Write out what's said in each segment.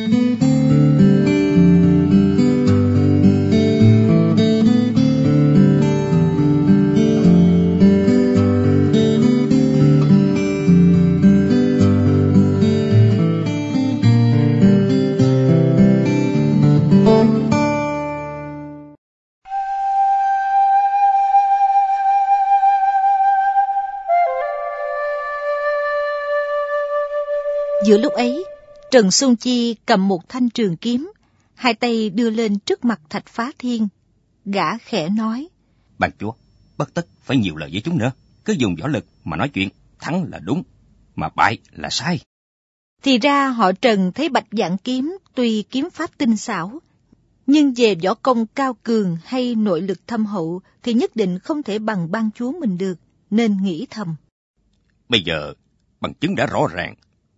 Giữa lúc ấy, Trần Xuân Chi cầm một thanh trường kiếm, hai tay đưa lên trước mặt Thạch Phá Thiên. Gã khẽ nói: Ban chúa, bất tất phải nhiều lời với chúng nữa. Cứ dùng võ lực mà nói chuyện, thắng là đúng, mà bại là sai. Thì ra họ Trần thấy Bạch Vạn Kiếm tuy kiếm pháp tinh xảo, nhưng về võ công cao cường hay nội lực thâm hậu thì nhất định không thể bằng ban chúa mình được, nên nghĩ thầm: Bây giờ bằng chứng đã rõ ràng,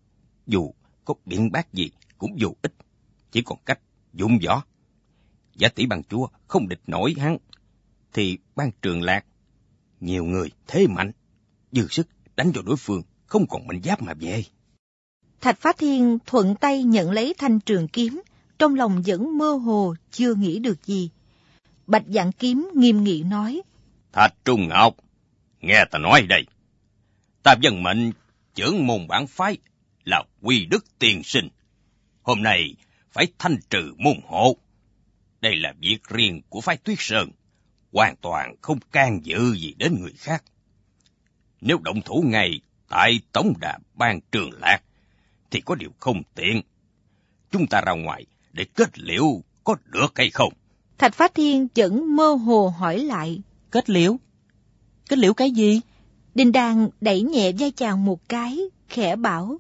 dù có biện bác gì cũng vô ích, chỉ còn cách dụng võ. Giả tỷ ban chúa không địch nổi hắn, thì ban Trường Lạc nhiều người thế mạnh, dư sức đánh vào đối phương, không còn mệnh giáp mà về. Thạch Phá Thiên thuận tay nhận lấy thanh trường kiếm, trong lòng vẫn mơ hồ chưa nghĩ được gì. Bạch Vạn Kiếm nghiêm nghị nói: Thạch Trung Ngọc, nghe ta nói đây. Ta dân mệnh trưởng môn bản phái là quy đức tiền sinh. Hôm nay phải thanh trừ môn hộ. Đây là việc riêng của phái Tuyết Sơn, hoàn toàn không can dự gì đến người khác. Nếu động thủ ngay tại tổng đà ban Trường Lạc thì có điều không tiện. Chúng ta ra ngoài để kết liễu có được hay không? Thạch Phá Thiên vẫn mơ hồ hỏi lại: Kết liễu? Kết liễu cái gì? Đinh Đan đẩy nhẹ vai chàng một cái, khẽ bảo: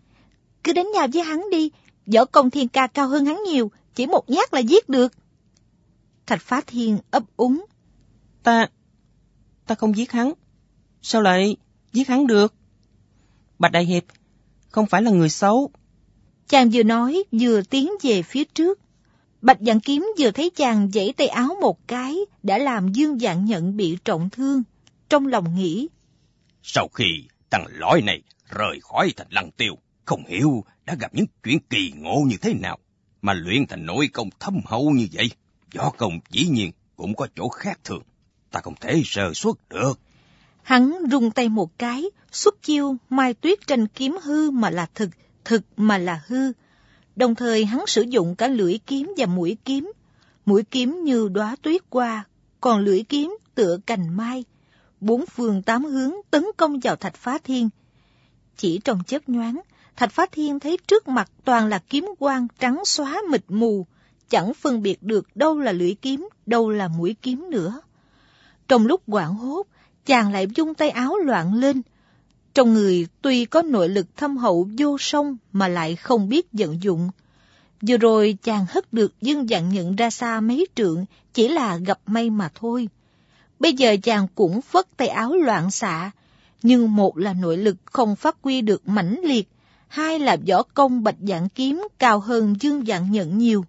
Cứ đánh nhau với hắn đi, võ công Thiên Ca cao hơn hắn nhiều, chỉ một nhát là giết được. Thạch Phá Thiên ấp úng: Ta không giết hắn. Sao lại giết hắn được? Bạch Đại Hiệp không phải là người xấu. Chàng vừa nói vừa tiến về phía trước. Bạch Vạn Kiếm vừa thấy chàng giãy tay áo một cái đã làm Dương Vạn Nhận bị trọng thương, trong lòng nghĩ: Sau khi thằng lõi này rời khỏi thành Lăng Tiêu, không hiểu đã gặp những chuyện kỳ ngộ như thế nào mà luyện thành nội công thâm hậu như vậy. Võ công dĩ nhiên cũng có chỗ khác thường, ta không thể sơ suất được. Hắn rung tay một cái, xuất chiêu Mai Tuyết tranh kiếm hư mà là thực, thực mà là hư. Đồng thời hắn sử dụng cả lưỡi kiếm và mũi kiếm. Mũi kiếm như đóa tuyết hoa, còn lưỡi kiếm tựa cành mai. Bốn phương tám hướng tấn công vào Thạch Phá Thiên. Chỉ trong chớp nhoáng, Thạch Phá Thiên thấy trước mặt toàn là kiếm quang trắng xóa mịt mù, chẳng phân biệt được đâu là lưỡi kiếm, đâu là mũi kiếm nữa. Trong lúc hoảng hốt, chàng lại vung tay áo loạn lên. Trong người tuy có nội lực thâm hậu vô song mà lại không biết vận dụng. Vừa rồi chàng hất được Dương Vạn Nhận ra xa mấy trượng, chỉ là gặp may mà thôi. Bây giờ chàng cũng phất tay áo loạn xạ, nhưng một là nội lực không phát huy được mãnh liệt, hai là võ công Bạch Vạn Kiếm cao hơn Dương Vạn Nhận nhiều.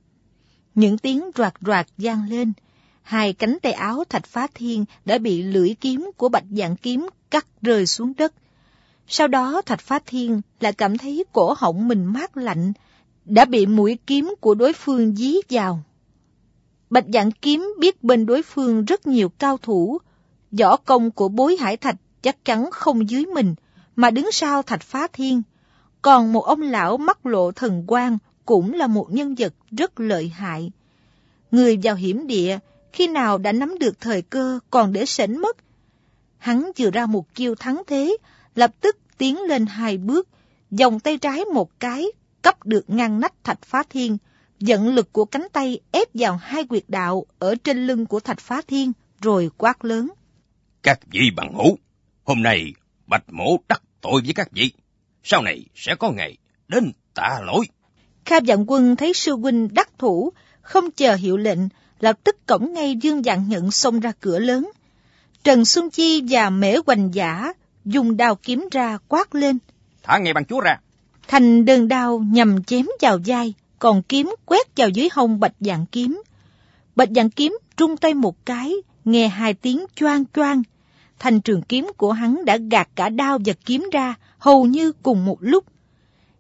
Những tiếng roạt roạt vang lên, hai cánh tay áo Thạch Phá Thiên đã bị lưỡi kiếm của Bạch Vạn Kiếm cắt rơi xuống đất. Sau đó Thạch Phá Thiên lại cảm thấy cổ họng mình mát lạnh, đã bị mũi kiếm của đối phương dí vào. Bạch Vạn Kiếm biết bên đối phương rất nhiều cao thủ, võ công của Bối Hải Thạch chắc chắn không dưới mình, mà đứng sau Thạch Phá Thiên. Còn một ông lão mắt lộ thần quang cũng là một nhân vật rất lợi hại. Người vào hiểm địa, khi nào đã nắm được thời cơ còn để sễnh mất. Hắn vừa ra một chiêu thắng thế, lập tức tiến lên hai bước, vòng tay trái một cái, cấp được ngang nách Thạch Phá Thiên, dẫn lực của cánh tay ép vào hai huyệt đạo ở trên lưng của Thạch Phá Thiên, rồi quát lớn: Các vị bằng hữu, hôm nay Bạch Mỗ đắc tội với các vị, sau này sẽ có ngày đến tạ lỗi. Kha Vạn Quân thấy sư huynh đắc thủ, không chờ hiệu lệnh, lập tức cõng ngay Dương Vạn Nhận xông ra cửa lớn. Trần Xuân Chi và Mễ Hoành Giả dùng đao kiếm ra quát lên: Thả ngay ban chúa ra. Thành đơn đao nhằm chém vào vai, còn kiếm quét vào dưới hông Bạch Vạn Kiếm. Bạch Vạn Kiếm trung tay một cái, nghe hai tiếng choang choang. Thanh trường kiếm của hắn đã gạt cả đao và kiếm ra, hầu như cùng một lúc.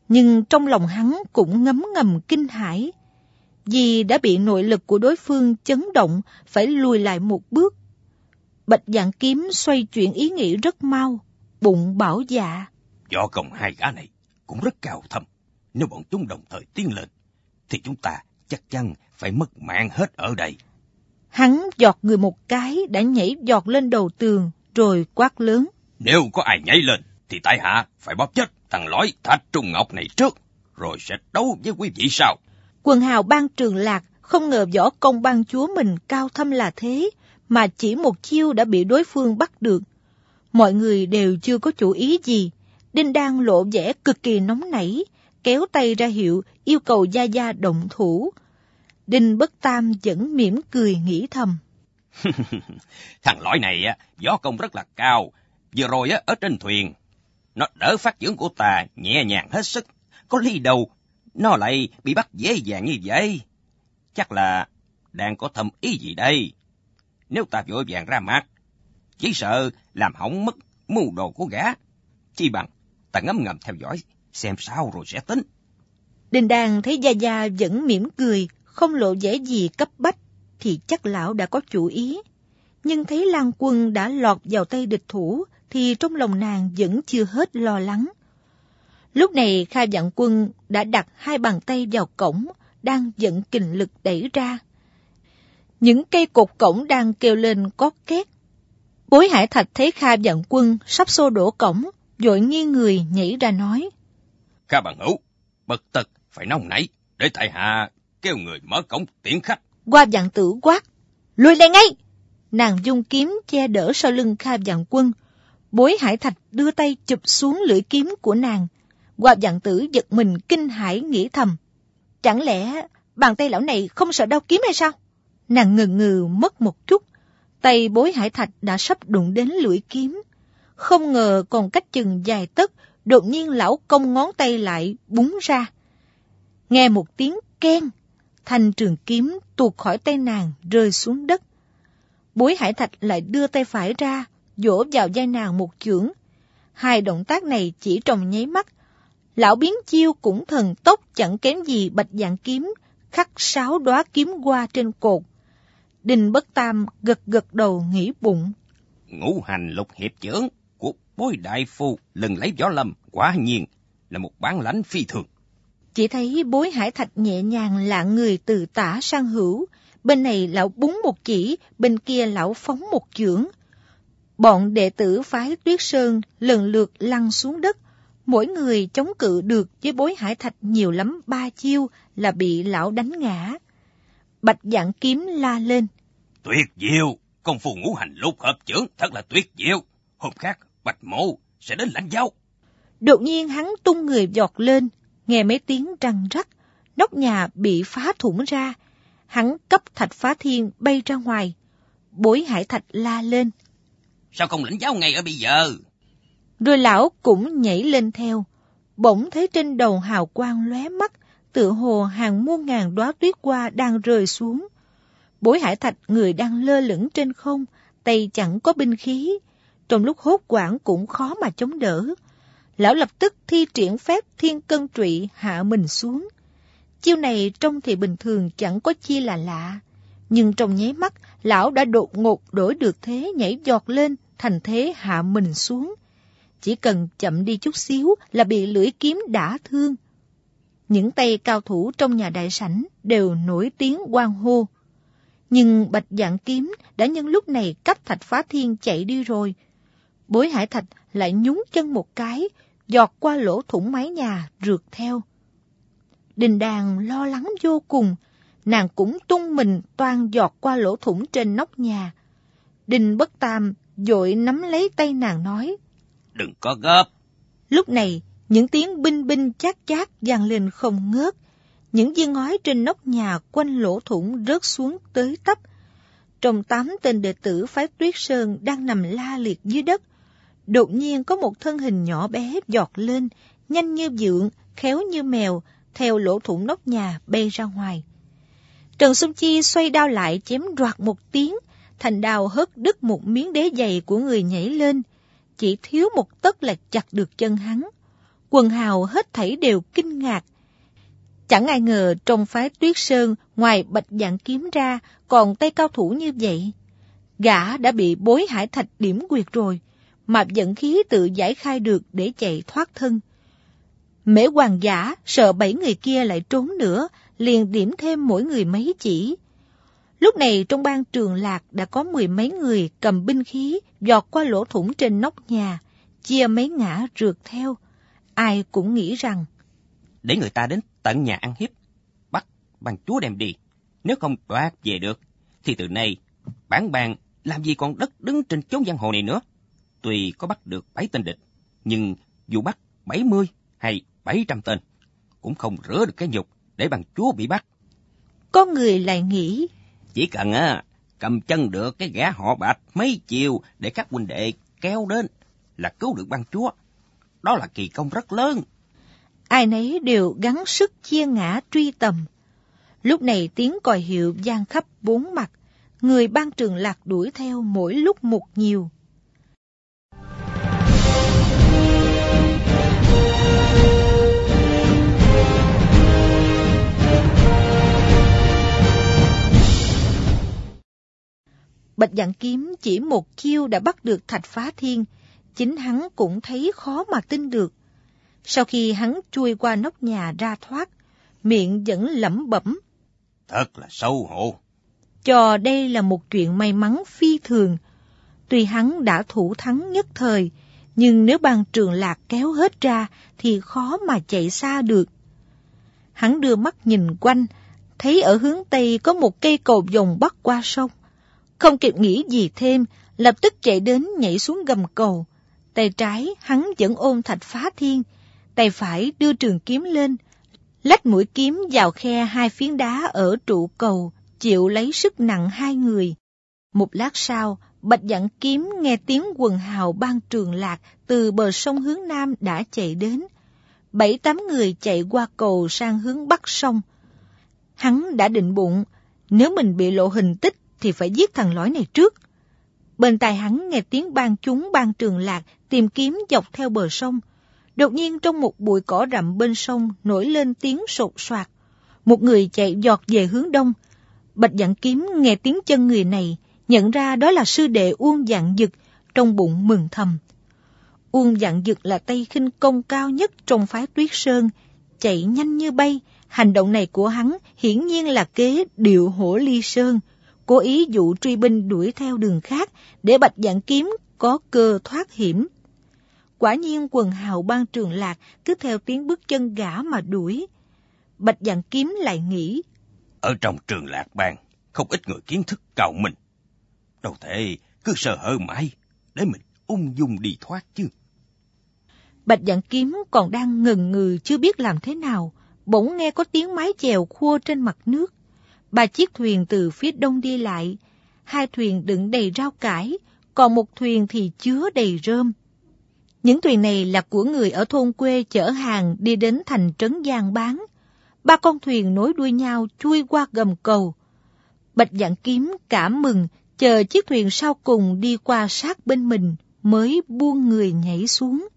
Nhưng trong lòng hắn cũng ngấm ngầm kinh hãi, vì đã bị nội lực của đối phương chấn động phải lùi lại một bước. Bạch Dạng Kiếm xoay chuyển ý nghĩ rất mau, bụng bảo dạ. Võ công hai gã này cũng rất cao thâm. Nếu bọn chúng đồng thời tiến lên, thì chúng ta chắc chắn phải mất mạng hết ở đây. Hắn giọt người một cái đã nhảy giọt lên đầu tường, rồi quát lớn. Nếu có ai nhảy lên, thì tại hạ phải bóp chết thằng lõi Thạch Trung Ngọc này trước, rồi sẽ đấu với quý vị sau. Quần hào Ban Trường Lạc không ngờ võ công ban chúa mình cao thâm là thế, mà chỉ một chiêu đã bị đối phương bắt được. Mọi người đều chưa có chủ ý gì. Đinh Đan lộ vẻ cực kỳ nóng nảy, kéo tay ra hiệu yêu cầu Gia Gia động thủ. Đinh Bất Tam vẫn mỉm cười nghĩ thầm. Thằng lõi này võ công rất là cao. Vừa rồi ở trên thuyền, nó đỡ phát trưởng của ta nhẹ nhàng hết sức. Có lý đâu nó lại bị bắt dễ dàng như vậy. Chắc là đang có thâm ý gì đây. Nếu ta vội vàng ra mặt, chỉ sợ làm hỏng mất mưu đồ của gã. Chi bằng ta ngấm ngầm theo dõi xem sao rồi sẽ tính. Đinh Đan thấy Gia Gia vẫn mỉm cười, không lộ vẻ gì cấp bách, thì chắc lão đã có chủ ý. Nhưng thấy Lan Quân đã lọt vào tay địch thủ, thì trong lòng nàng vẫn chưa hết lo lắng. Lúc này Kha Vạn Quân đã đặt hai bàn tay vào cổng, đang vận kình lực đẩy ra. Những cây cột cổng đang kêu lên cót két. Bối Hải Thạch thấy Kha Vạn Quân sắp xô đổ cổng, vội nghiêng người nhảy ra nói. Kha bằng hữu, bất tật phải nóng nảy, để tại hạ kêu người mở cổng tiễn khách. Hoa Vạn Tử quát, lùi lại ngay! Nàng dung kiếm che đỡ sau lưng Kha Vạn Quân. Bối Hải Thạch đưa tay chụp xuống lưỡi kiếm của nàng. Hoa Vạn Tử giật mình kinh hãi nghĩ thầm, chẳng lẽ bàn tay lão này không sợ đau kiếm hay sao? Nàng ngần ngừ mất một chút, tay Bối Hải Thạch đã sắp đụng đến lưỡi kiếm. Không ngờ còn cách chừng vài tấc, đột nhiên lão cong ngón tay lại búng ra. Nghe một tiếng keng, thanh trường kiếm tuột khỏi tay nàng rơi xuống đất. Bối Hải Thạch lại đưa tay phải ra, vỗ vào vai nàng một chưởng. Hai động tác này chỉ trong nháy mắt. Lão biến chiêu cũng thần tốc chẳng kém gì Bạch Dạng Kiếm, khắc 6 đóa kiếm hoa trên cột. Đinh Bất Tam gật gật đầu nghĩ bụng. Ngũ hành lục hiệp chưởng của Bối đại phu lần lấy võ lâm quả nhiên là một bản lãnh phi thường. Chỉ thấy Bối Hải Thạch nhẹ nhàng lạng người từ tả sang hữu. Bên này lão búng một chỉ, bên kia lão phóng một chưởng. Bọn đệ tử phái Tuyết Sơn lần lượt lăn xuống đất. Mỗi người chống cự được với Bối Hải Thạch nhiều lắm 3 chiêu là bị lão đánh ngã. Bạch Dạng Kiếm la lên. Tuyệt diệu, công phu ngũ hành lục hợp chưởng thật là tuyệt diệu. Hôm khác Bạch Mộ sẽ đến lãnh giáo. Đột nhiên hắn tung người vọt lên, nghe mấy tiếng răng rắc, nóc nhà bị phá thủng ra. Hắn cấp Thạch Phá Thiên bay ra ngoài. Bối Hải Thạch la lên. Sao không lãnh giáo ngay ở bây giờ? Rồi lão cũng nhảy lên theo. Bỗng thấy trên đầu hào quang lóe mắt, tựa hồ hàng muôn ngàn đóa tuyết hoa đang rơi xuống. Bối Hải Thạch người đang lơ lửng trên không, tay chẳng có binh khí. Trong lúc hốt hoảng cũng khó mà chống đỡ. Lão lập tức thi triển phép Thiên Cân Trụy hạ mình xuống. Chiêu này trông thì bình thường chẳng có chi là lạ. Nhưng trong nháy mắt, lão đã đột ngột đổi được thế nhảy giọt lên thành thế hạ mình xuống. Chỉ cần chậm đi chút xíu là bị lưỡi kiếm đả thương. Những tay cao thủ trong nhà đại sảnh đều nổi tiếng hoan hô. Nhưng Bạch Dạng Kiếm đã nhân lúc này cách Thạch Phá Thiên chạy đi rồi. Bối Hải Thạch lại nhún chân một cái, giọt qua lỗ thủng mái nhà rượt theo. Đình Đàn lo lắng vô cùng, nàng cũng tung mình toan giọt qua lỗ thủng trên nóc nhà. Đinh Bất Tam vội nắm lấy tay nàng nói, đừng có gấp. Lúc này, những tiếng binh binh chát chát vang lên không ngớt. Những viên ngói trên nóc nhà quanh lỗ thủng rớt xuống tới tấp. Trong 8 tên đệ tử phái Tuyết Sơn đang nằm la liệt dưới đất. Đột nhiên có một thân hình nhỏ bé giọt lên, nhanh như vượn, khéo như mèo, theo lỗ thủng nóc nhà bay ra ngoài. Trần Xuân Chi xoay đao lại chém đoạt một tiếng, thành đao hất đứt một miếng đế giày của người nhảy lên. Chỉ thiếu một tấc là chặt được chân hắn. Quần hào hết thảy đều kinh ngạc. Chẳng ai ngờ trong phái Tuyết Sơn ngoài Bạch Dạn Kiếm ra còn tay cao thủ như vậy. Gã đã bị Bối Hải Thạch điểm quyệt rồi, mà vận khí tự giải khai được để chạy thoát thân. Mễ Hoàng giả sợ 7 người kia lại trốn nữa, liền điểm thêm mỗi người mấy chỉ. Lúc này trong ban Trường Lạc đã có 10 mấy người cầm binh khí giọt qua lỗ thủng trên nóc nhà, chia mấy ngã rượt theo. Ai cũng nghĩ rằng để người ta đến tận nhà ăn hiếp, bắt ban chúa đem đi. Nếu không đoạt về được, thì từ nay bản bàn làm gì còn đất đứng trên chốn giang hồ này nữa. Tuy có bắt được 7 tên địch, nhưng dù bắt 70 hay 700 tên, cũng không rửa được cái nhục để ban chúa bị bắt. Có người lại nghĩ, chỉ cần cầm chân được cái gã họ Bạch mấy chiều để các huynh đệ kéo đến là cứu được ban chúa. Đó là kỳ công rất lớn. Ai nấy đều gắng sức chia ngã truy tầm. Lúc này tiếng còi hiệu vang khắp 4 mặt, người ban Trường Lạc đuổi theo mỗi lúc một nhiều. Bạch Dạn Kiếm chỉ một chiêu đã bắt được Thạch Phá Thiên, chính hắn cũng thấy khó mà tin được. Sau khi hắn chui qua nóc nhà ra thoát, miệng vẫn lẩm bẩm, thật là xấu hổ. Cho đây là một chuyện may mắn phi thường. Tuy hắn đã thủ thắng nhất thời, nhưng nếu ban Trường Lạc kéo hết ra thì khó mà chạy xa được. Hắn đưa mắt nhìn quanh, thấy ở hướng Tây có một cây cầu vòng bắc qua sông. Không kịp nghĩ gì thêm, lập tức chạy đến nhảy xuống gầm cầu. Tay trái hắn vẫn ôm Thạch Phá Thiên, tay phải đưa trường kiếm lên, lách mũi kiếm vào khe 2 phiến đá ở trụ cầu, chịu lấy sức nặng 2 người. Một lát sau, Bạch Dạn Kiếm nghe tiếng quần hào ban Trường Lạc từ bờ sông hướng Nam đã chạy đến. 7-8 người chạy qua cầu sang hướng Bắc sông. Hắn đã định bụng, nếu mình bị lộ hình tích thì phải giết thằng lõi này trước. Bên tai hắn nghe tiếng ban chúng ban Trường Lạc tìm kiếm dọc theo bờ sông. Đột nhiên trong một bụi cỏ rậm bên sông nổi lên tiếng sột soạt. Một người chạy giọt về hướng đông. Bạch Dạn Kiếm nghe tiếng chân người này, nhận ra đó là sư đệ Uông Vạn Dực, trong bụng mừng thầm. Uông Vạn Dực là tay khinh công cao nhất trong phái Tuyết Sơn, chạy nhanh như bay. Hành động này của hắn hiển nhiên là kế điệu hổ ly sơn, cố ý dụ truy binh đuổi theo đường khác để Bạch Dạn Kiếm có cơ thoát hiểm. Quả nhiên quần hào ban Trường Lạc cứ theo tiếng bước chân gã mà đuổi. Bạch Dạn Kiếm lại nghĩ, ở trong Trường Lạc Bang không ít người kiến thức cao minh, đâu thể cứ sơ hở mãi để mình ung dung đi thoát chứ. Bạch Dạn Kiếm còn đang ngần ngừ chưa biết làm thế nào, bỗng nghe có tiếng mái chèo khua trên mặt nước. 3 chiếc thuyền từ phía đông đi lại, 2 thuyền đựng đầy rau cải, còn một thuyền thì chứa đầy rơm. Những thuyền này là của người ở thôn quê chở hàng đi đến thành trấn Giang bán. 3 con thuyền nối đuôi nhau chui qua gầm cầu. Bạch Dạn Kiếm cảm mừng, chờ chiếc thuyền sau cùng đi qua sát bên mình, mới buông người nhảy xuống.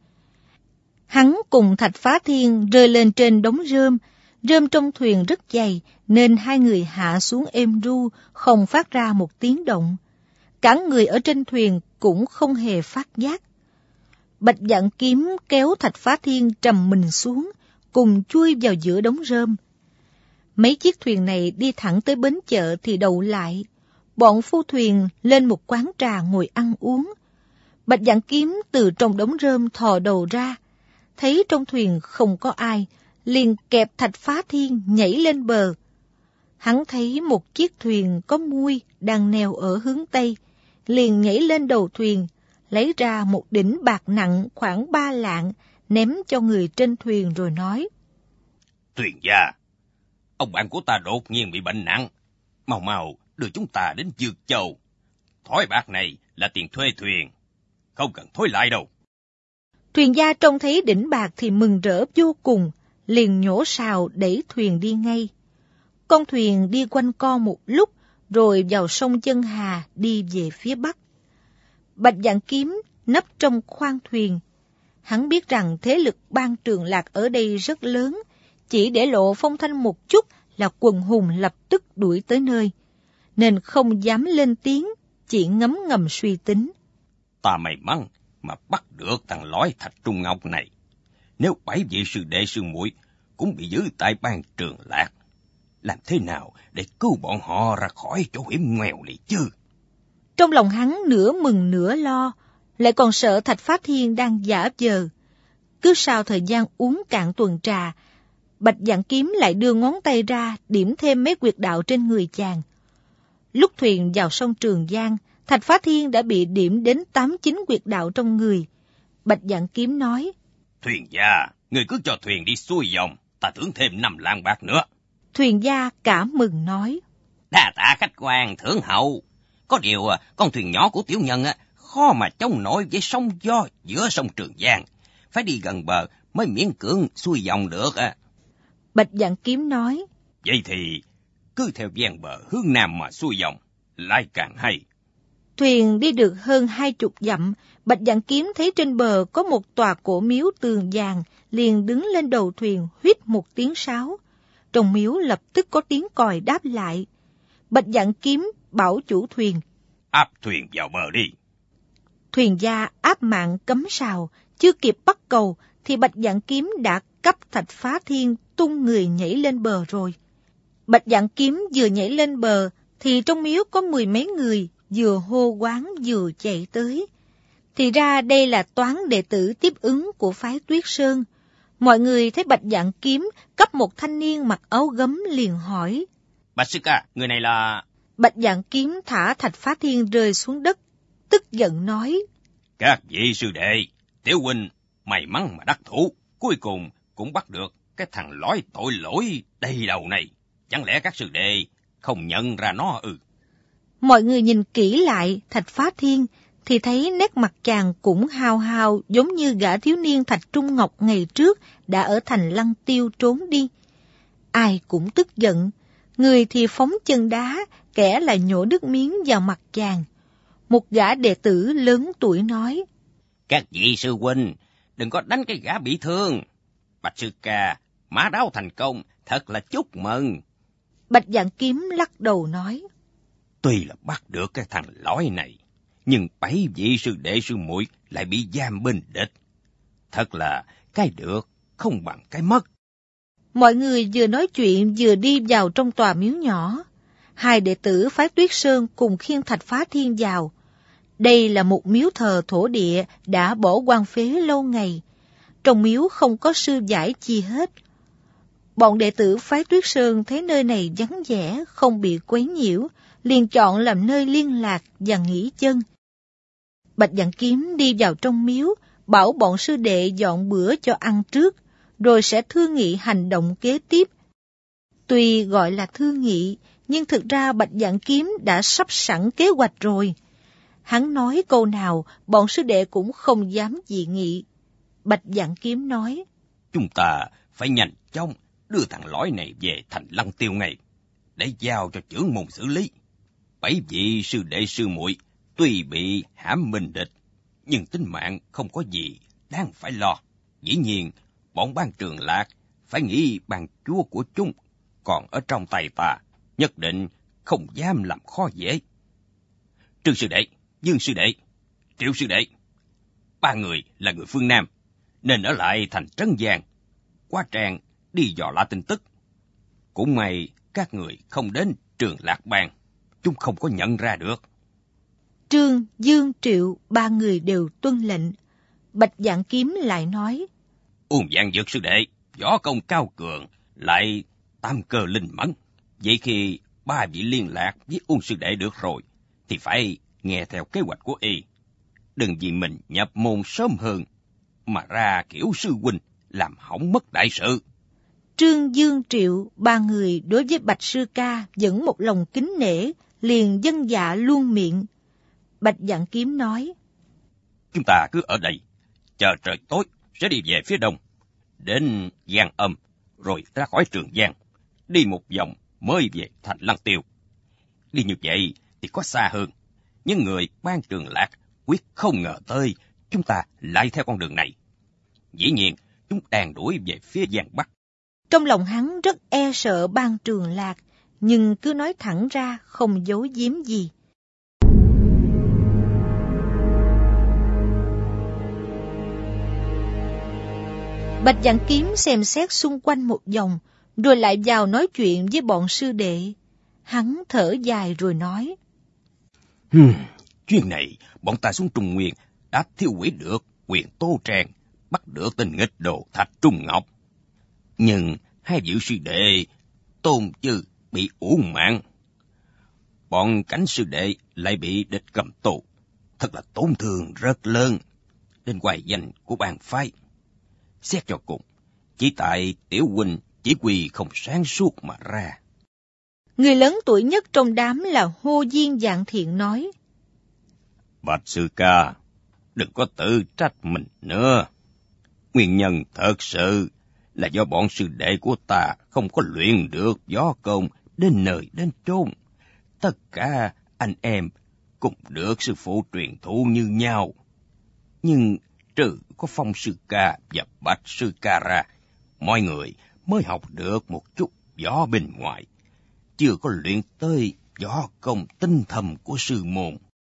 Hắn cùng Thạch Phá Thiên rơi lên trên đống rơm. Rơm trong thuyền rất dày, nên 2 người hạ xuống êm ru, không phát ra một tiếng động. Cả người ở trên thuyền cũng không hề phát giác. Bạch Dạn Kiếm kéo Thạch Phá Thiên trầm mình xuống, cùng chui vào giữa đống rơm. Mấy chiếc thuyền này đi thẳng tới bến chợ thì đậu lại. Bọn phu thuyền lên một quán trà ngồi ăn uống. Bạch Dạn Kiếm từ trong đống rơm thò đầu ra, thấy trong thuyền không có ai, liền kẹp Thạch Phá Thiên nhảy lên bờ. Hắn thấy một chiếc thuyền có mui đang neo ở hướng Tây, liền nhảy lên đầu thuyền, lấy ra một đỉnh bạc nặng khoảng 3 lạng, ném cho người trên thuyền rồi nói, thuyền gia, ông bạn của ta đột nhiên bị bệnh nặng, mau mau đưa chúng ta đến Dược Châu. Thỏi bạc này là tiền thuê thuyền, không cần thối lại đâu. Thuyền gia trông thấy đỉnh bạc thì mừng rỡ vô cùng, liền nhổ sào đẩy thuyền đi ngay. Con thuyền đi quanh co một lúc, rồi vào sông Chân Hà đi về phía bắc. Bạch Dạn Kiếm nấp trong khoang thuyền. Hắn biết rằng thế lực Ban Trường Lạc ở đây rất lớn, chỉ để lộ phong thanh một chút là quần hùng lập tức đuổi tới nơi, nên không dám lên tiếng, chỉ ngấm ngầm suy tính. Ta may mắn mà bắt được thằng lõi Thạch Trung Ngọc này. Nếu 7 vị sư đệ sư muội cũng bị giữ tại Ban Trường Lạc, làm thế nào để cứu bọn họ ra khỏi chỗ hiểm nghèo này chứ? Trong lòng hắn nửa mừng nửa lo, lại còn sợ Thạch Phá Thiên đang giả vờ. Cứ sau thời gian uống cạn tuần trà, Bạch Vạn Kiếm lại đưa ngón tay ra điểm thêm mấy quyệt đạo trên người chàng. Lúc thuyền vào sông Trường Giang, Thạch Phá Thiên đã bị điểm đến 8-9 quyệt đạo trong người. Bạch Vạn Kiếm nói: Thuyền gia, người cứ cho thuyền đi xuôi dòng, ta thưởng thêm 5 lạng bạc nữa. Thuyền gia cảm mừng nói: Đa tạ khách quan thưởng hậu. Có điều con thuyền nhỏ của tiểu nhân khó mà chống nổi với sóng gió giữa sông Trường Giang, phải đi gần bờ mới miễn cưỡng xuôi dòng được. Bạch Vạn Kiếm nói: Vậy thì cứ theo ven bờ hướng nam mà xuôi dòng, lại càng hay. Thuyền đi được hơn 20 dặm, Bạch Vạn Kiếm thấy trên bờ có một tòa cổ miếu tường vàng, liền đứng lên đầu thuyền huýt một tiếng sáo. Trong miếu lập tức có tiếng còi đáp lại. Bạch Vạn Kiếm bảo chủ thuyền: Áp thuyền vào bờ đi. Thuyền gia áp mạng cấm sào, chưa kịp bắt cầu thì Bạch Vạn Kiếm đã cấp Thạch Phá Thiên tung người nhảy lên bờ rồi. Bạch Vạn Kiếm vừa nhảy lên bờ thì trong miếu có 10 mấy người vừa hô quán vừa chạy tới. Thì ra đây là toán đệ tử tiếp ứng của phái Tuyết Sơn. Mọi người thấy Bạch Vạn Kiếm cấp một thanh niên mặc áo gấm liền hỏi: Bạch sư ca, người này là... Bạch Vạn Kiếm thả Thạch Phá Thiên rơi xuống đất, tức giận nói: Các vị sư đệ, tiểu huynh may mắn mà đắc thủ, cuối cùng cũng bắt được cái thằng lõi tội lỗi đầy đầu này. Chẳng lẽ các sư đệ không nhận ra nó ư? Mọi người nhìn kỹ lại Thạch Phá Thiên thì thấy nét mặt chàng cũng hao hao giống như gã thiếu niên Thạch Trung Ngọc ngày trước đã ở thành Lăng Tiêu trốn đi. Ai cũng tức giận, người thì phóng chân đá, kẻ lại nhổ nước miếng vào mặt chàng. Một gã đệ tử lớn tuổi nói: Các vị sư huynh, đừng có đánh cái gã bị thương. Bạch sư ca, mã đáo thành công, thật là chúc mừng. Bạch Vạn Kiếm lắc đầu nói: Tuy là bắt được cái thằng lõi này, nhưng 7 vị sư đệ sư muội lại bị giam bên địch. Thật là cái được không bằng cái mất. Mọi người vừa nói chuyện vừa đi vào trong tòa miếu nhỏ. Hai đệ tử phái Tuyết Sơn cùng khiêng Thạch Phá Thiên vào. Đây là một miếu thờ thổ địa đã bỏ hoang phế lâu ngày. Trong miếu không có sư giải chi hết. Bọn đệ tử phái Tuyết Sơn thấy nơi này vắng vẻ, không bị quấy nhiễu, liền chọn làm nơi liên lạc và nghỉ chân. Bạch Vạn Kiếm đi vào trong miếu, bảo bọn sư đệ dọn bữa cho ăn trước, rồi sẽ thương nghị hành động kế tiếp. Tuy gọi là thương nghị, nhưng thực ra Bạch Vạn Kiếm đã sắp sẵn kế hoạch rồi. Hắn nói câu nào, bọn sư đệ cũng không dám dị nghị. Bạch Vạn Kiếm nói: Chúng ta phải nhanh chóng đưa thằng lõi này về thành Lăng Tiêu ngay, để giao cho trưởng môn xử lý. 7 vị sư đệ sư muội tuy bị hãm minh địch, nhưng tính mạng không có gì đáng phải lo. Dĩ nhiên, bọn Ban Trường Lạc phải nghĩ ban chúa của chúng còn ở trong tay ta, nhất định không dám làm khó dễ. Trương sư đệ, Dương sư đệ, Triệu sư đệ, 3 người là người phương Nam, nên ở lại thành Trấn Giang, Quá Trang đi dò la tin tức. Cũng may các người không đến Trường Lạc Bang, chúng không có nhận ra được. Trương, Dương, Triệu, 3 người đều tuân lệnh. Bạch Vạn Kiếm lại nói: Uông Vạn Dược sư đệ, võ công cao cường, lại tam cơ linh mẫn. Vậy khi 3 vị liên lạc với Uông sư đệ được rồi, thì phải nghe theo kế hoạch của y. Đừng vì mình nhập môn sớm hơn, mà ra kiểu sư huynh, làm hỏng mất đại sự. Trương, Dương, Triệu, 3 người đối với Bạch sư ca vẫn một lòng kính nể, liền dân dạ luôn miệng. Bạch Vạn Kiếm nói: Chúng ta cứ ở đây, chờ trời tối sẽ đi về phía đông, đến Giang Âm, rồi ra khỏi Trường Giang, đi một vòng mới về thành Lăng Tiêu. Đi như vậy thì có xa hơn, nhưng người Ban Trường Lạc quyết không ngờ tới chúng ta lại theo con đường này. Dĩ nhiên, chúng đang đuổi về phía Giang Bắc. Trong lòng hắn rất e sợ Ban Trường Lạc, nhưng cứ nói thẳng ra không giấu giếm gì. Bạch Dạng Kiếm xem xét xung quanh một vòng, rồi lại vào nói chuyện với bọn sư đệ. Hắn thở dài rồi nói. Chuyến này, bọn ta xuống Trung Nguyên đã thiêu hủy được quyền Tô Trang, bắt được tên nghịch đồ Thạch Trung Ngọc. Nhưng hai vị sư đệ Tôn Chư bị uổng mạng. Bọn Cảnh sư đệ lại bị địch cầm tù. Thật là tổn thương rất lớn đến hoài danh của bang phái. Xét cho cùng, chỉ tại tiểu huynh chỉ huy không sáng suốt mà ra. Người lớn tuổi nhất trong đám là Hô Diên Dạng Thiện nói. Bạch sư ca, đừng có tự trách mình nữa. Nguyên nhân thật sự là do bọn sư đệ của ta không có luyện được võ công đến nơi đến chốn. Tất cả anh em cũng được sư phụ truyền thụ như nhau. Nhưng trừ có Phong sư ca và Bạch sư ca ra, mọi người mới học được một chút võ bên ngoài, chưa có luyện tới võ công tinh thầm của sư môn.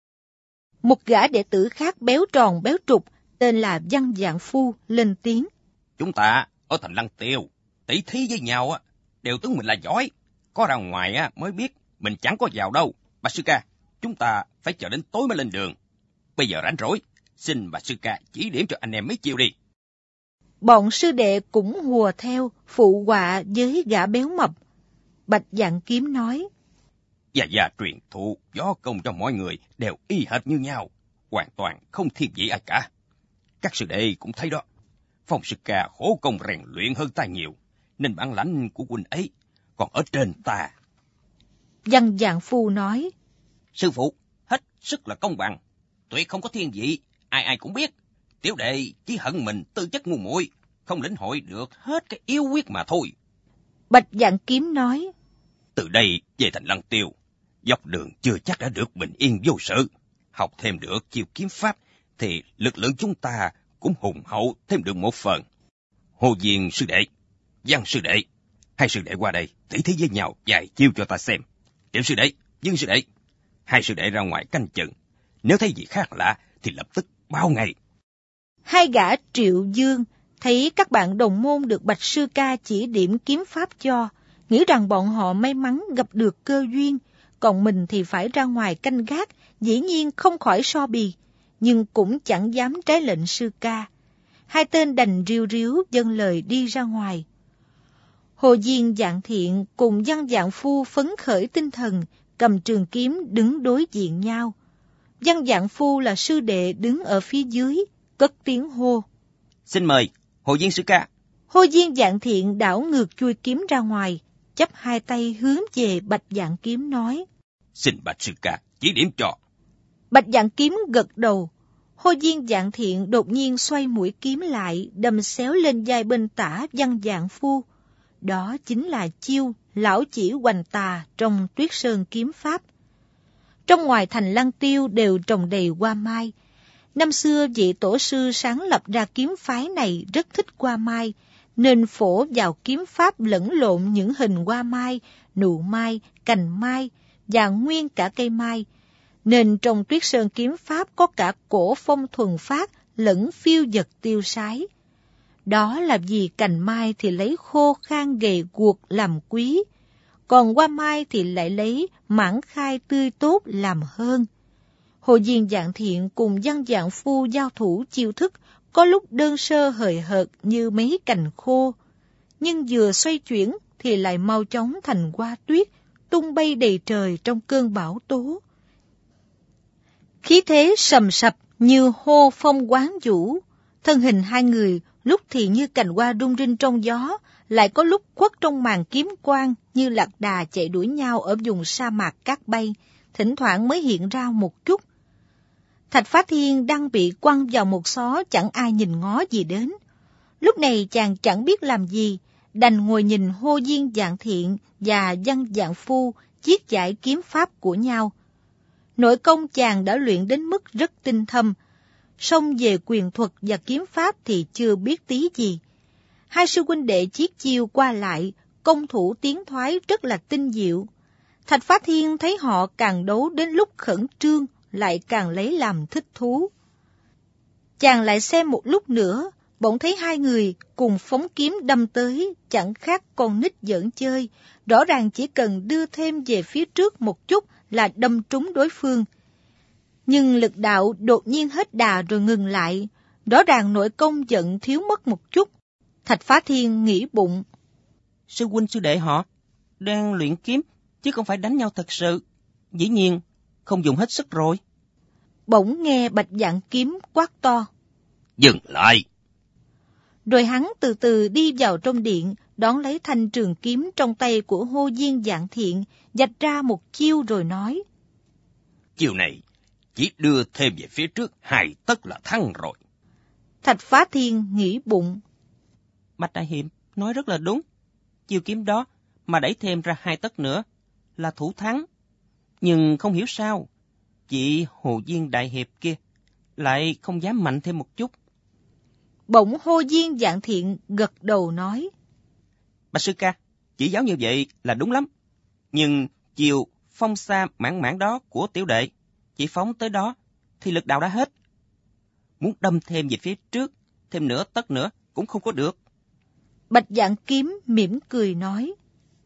Một gã đệ tử khác béo tròn béo trục, tên là Văn Dạng Phu, lên tiếng. Chúng ta ở thành Lăng Tiêu, tỷ thí với nhau á, đều tưởng mình là giỏi. Có ra ngoài á mới biết mình chẳng có vào đâu. Bạch sư ca, chúng ta phải chờ đến tối mới lên đường. Bây giờ rảnh rỗi, xin Bạch sư ca chỉ điểm cho anh em mấy chiêu đi. Bọn sư đệ cũng hùa theo, phụ họa với gã béo mập. Bạch Dạng Kiếm nói. Gia truyền thụ võ công cho mọi người đều y hệt như nhau, hoàn toàn không thiên vị ai cả. Các sư đệ cũng thấy đó, Phong sư ca khổ công rèn luyện hơn ta nhiều, nên bản lãnh của huynh ấy còn ở trên ta. Văn Dạng Phu nói. Sư phụ, hết sức là công bằng, tuyệt không có thiên vị, ai ai cũng biết. Tiểu đệ chỉ hận mình tư chất ngu muội, không lĩnh hội được hết cái yếu quyết mà thôi. Bạch Dạng Kiếm nói. Từ đây về thành Lăng Tiêu, dọc đường chưa chắc đã được bình yên vô sự. Học thêm được chiêu kiếm pháp thì lực lượng chúng ta cũng hùng hậu thêm được một phần. Hồ Diên sư đệ, Văn sư đệ, hai sư đệ qua đây tỉ thí với nhau vài chiêu cho ta xem. Triệu sư đệ, Dương sư đệ, hai sư đệ ra ngoài canh chừng, nếu thấy gì khác lạ thì lập tức báo ngay. Hai gã Triệu Dương thấy các bạn đồng môn được Bạch sư ca chỉ điểm kiếm pháp cho, nghĩ rằng bọn họ may mắn gặp được cơ duyên, còn mình thì phải ra ngoài canh gác, dĩ nhiên không khỏi so bì, nhưng cũng chẳng dám trái lệnh sư ca. Hai tên đành riu riu dâng lời đi ra ngoài. Hồ Diên Dạng Thiện cùng Văn Dạng Phu phấn khởi tinh thần, cầm trường kiếm đứng đối diện nhau. Văn Dạng Phu là sư đệ đứng ở phía dưới, cất tiếng hô. Xin mời, Hồ Diên sư ca. Hồ Diên Dạng Thiện đảo ngược chuôi kiếm ra ngoài, chắp hai tay hướng về Bạch Dạng Kiếm nói. Xin Bạch sư ca chỉ điểm cho. Bạch Dạng Kiếm gật đầu. Hồ Diên Dạng Thiện đột nhiên xoay mũi kiếm lại, đâm xéo lên vai bên tả Văn Dạng Phu. Đó chính là chiêu lão chỉ hoành tà trong Tuyết Sơn kiếm pháp. Trong ngoài thành Lăng Tiêu đều trồng đầy hoa mai. Năm xưa vị tổ sư sáng lập ra kiếm phái này rất thích hoa mai, nên phổ vào kiếm pháp lẫn lộn những hình hoa mai, nụ mai, cành mai và nguyên cả cây mai. Nên trong Tuyết Sơn kiếm pháp có cả cổ phong thuần phát lẫn phiêu dật tiêu sái. Đó là vì cành mai thì lấy khô khan gầy guộc làm quý, còn hoa mai thì lại lấy mãng khai tươi tốt làm hơn. Hồ Diên Dạng Thiện cùng Văn Dạng Phu giao thủ chiêu thức, có lúc đơn sơ hời hợt như mấy cành khô, nhưng vừa xoay chuyển thì lại mau chóng thành hoa tuyết, tung bay đầy trời trong cơn bão tố. Khí thế sầm sập như hô phong quán vũ, thân hình hai người lúc thì như cành hoa rung rinh trong gió, lại có lúc khuất trong màn kiếm quang như lạc đà chạy đuổi nhau ở vùng sa mạc cát bay, thỉnh thoảng mới hiện ra một chút. Thạch Phá Thiên đang bị quăng vào một xó chẳng ai nhìn ngó gì đến. Lúc này chàng chẳng biết làm gì, đành ngồi nhìn Hồ Diên Dạng Thiện và Văn Dạng Phu chiết giải kiếm pháp của nhau. Nội công chàng đã luyện đến mức rất tinh thâm, song về quyền thuật và kiếm pháp thì chưa biết tí gì. Hai sư huynh đệ chiết chiêu qua lại, công thủ tiến thoái rất là tinh diệu. Thạch Phá Thiên thấy họ càng đấu đến lúc khẩn trương, lại càng lấy làm thích thú. Chàng lại xem một lúc nữa, bỗng thấy hai người cùng phóng kiếm đâm tới, chẳng khác con nít giỡn chơi, rõ ràng chỉ cần đưa thêm về phía trước một chút là đâm trúng đối phương. Nhưng lực đạo đột nhiên hết đà rồi ngừng lại, rõ ràng nội công giận thiếu mất một chút. Thạch Phá Thiên nghĩ bụng, sư huynh sư đệ họ đang luyện kiếm, chứ không phải đánh nhau thật sự. Dĩ nhiên, không dùng hết sức rồi. Bỗng nghe Bạch Dạng Kiếm quát to, dừng lại. Rồi hắn từ từ đi vào trong điện, đón lấy thanh trường kiếm trong tay của Hô Diên Dạng Thiện, vạch ra một chiêu rồi nói, chiêu này chỉ đưa thêm về phía trước 2 tấc là thắng rồi. Thạch Phá Thiên nghĩ bụng, Bạch Đại Hiệp nói rất là đúng. Chiêu kiếm đó mà đẩy thêm ra 2 tấc nữa là thủ thắng. Nhưng không hiểu sao, chị Hồ Diên Đại Hiệp kia lại không dám mạnh thêm một chút. Bỗng Hô Diên Dạng Thiện gật đầu nói, Bạch sư ca, chỉ giáo như vậy là đúng lắm. Nhưng chiều phong sa mãn mãn đó của tiểu đệ, chỉ phóng tới đó thì lực đạo đã hết. Muốn đâm thêm về phía trước, thêm nửa tấc nữa cũng không có được. Bạch Dạng Kiếm mỉm cười nói,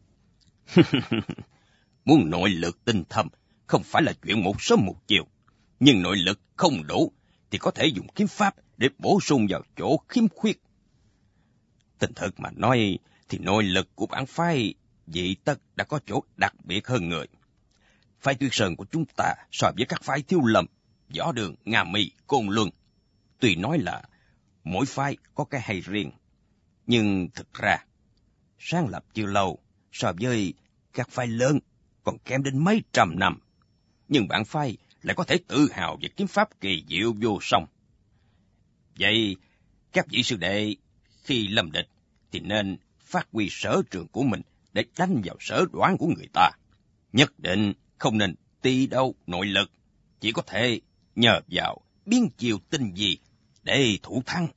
Muốn nội lực tinh thâm không phải là chuyện một sớm một chiều, nhưng nội lực không đủ thì có thể dùng kiếm pháp để bổ sung vào chỗ khiếm khuyết. Tình thực mà nói thì nội lực của bản phái Dị Tất đã có chỗ đặc biệt hơn người. Phái Tuyết Sơn của chúng ta so với các phái Thiếu Lâm, Võ Đường, Nga Mi, Côn Luân, tuy nói là mỗi phái có cái hay riêng, nhưng thực ra sáng lập chưa lâu, so với các phái lớn còn kém đến mấy trăm năm. Nhưng bản phái lại có thể tự hào về kiếm pháp kỳ diệu vô song. Vậy các vị sư đệ khi lâm địch thì nên phát huy sở trường của mình để đánh vào sở đoán của người ta. Nhất định không nên ti đâu nội lực, chỉ có thể nhờ vào biến chiều tinh vi để thủ thắng.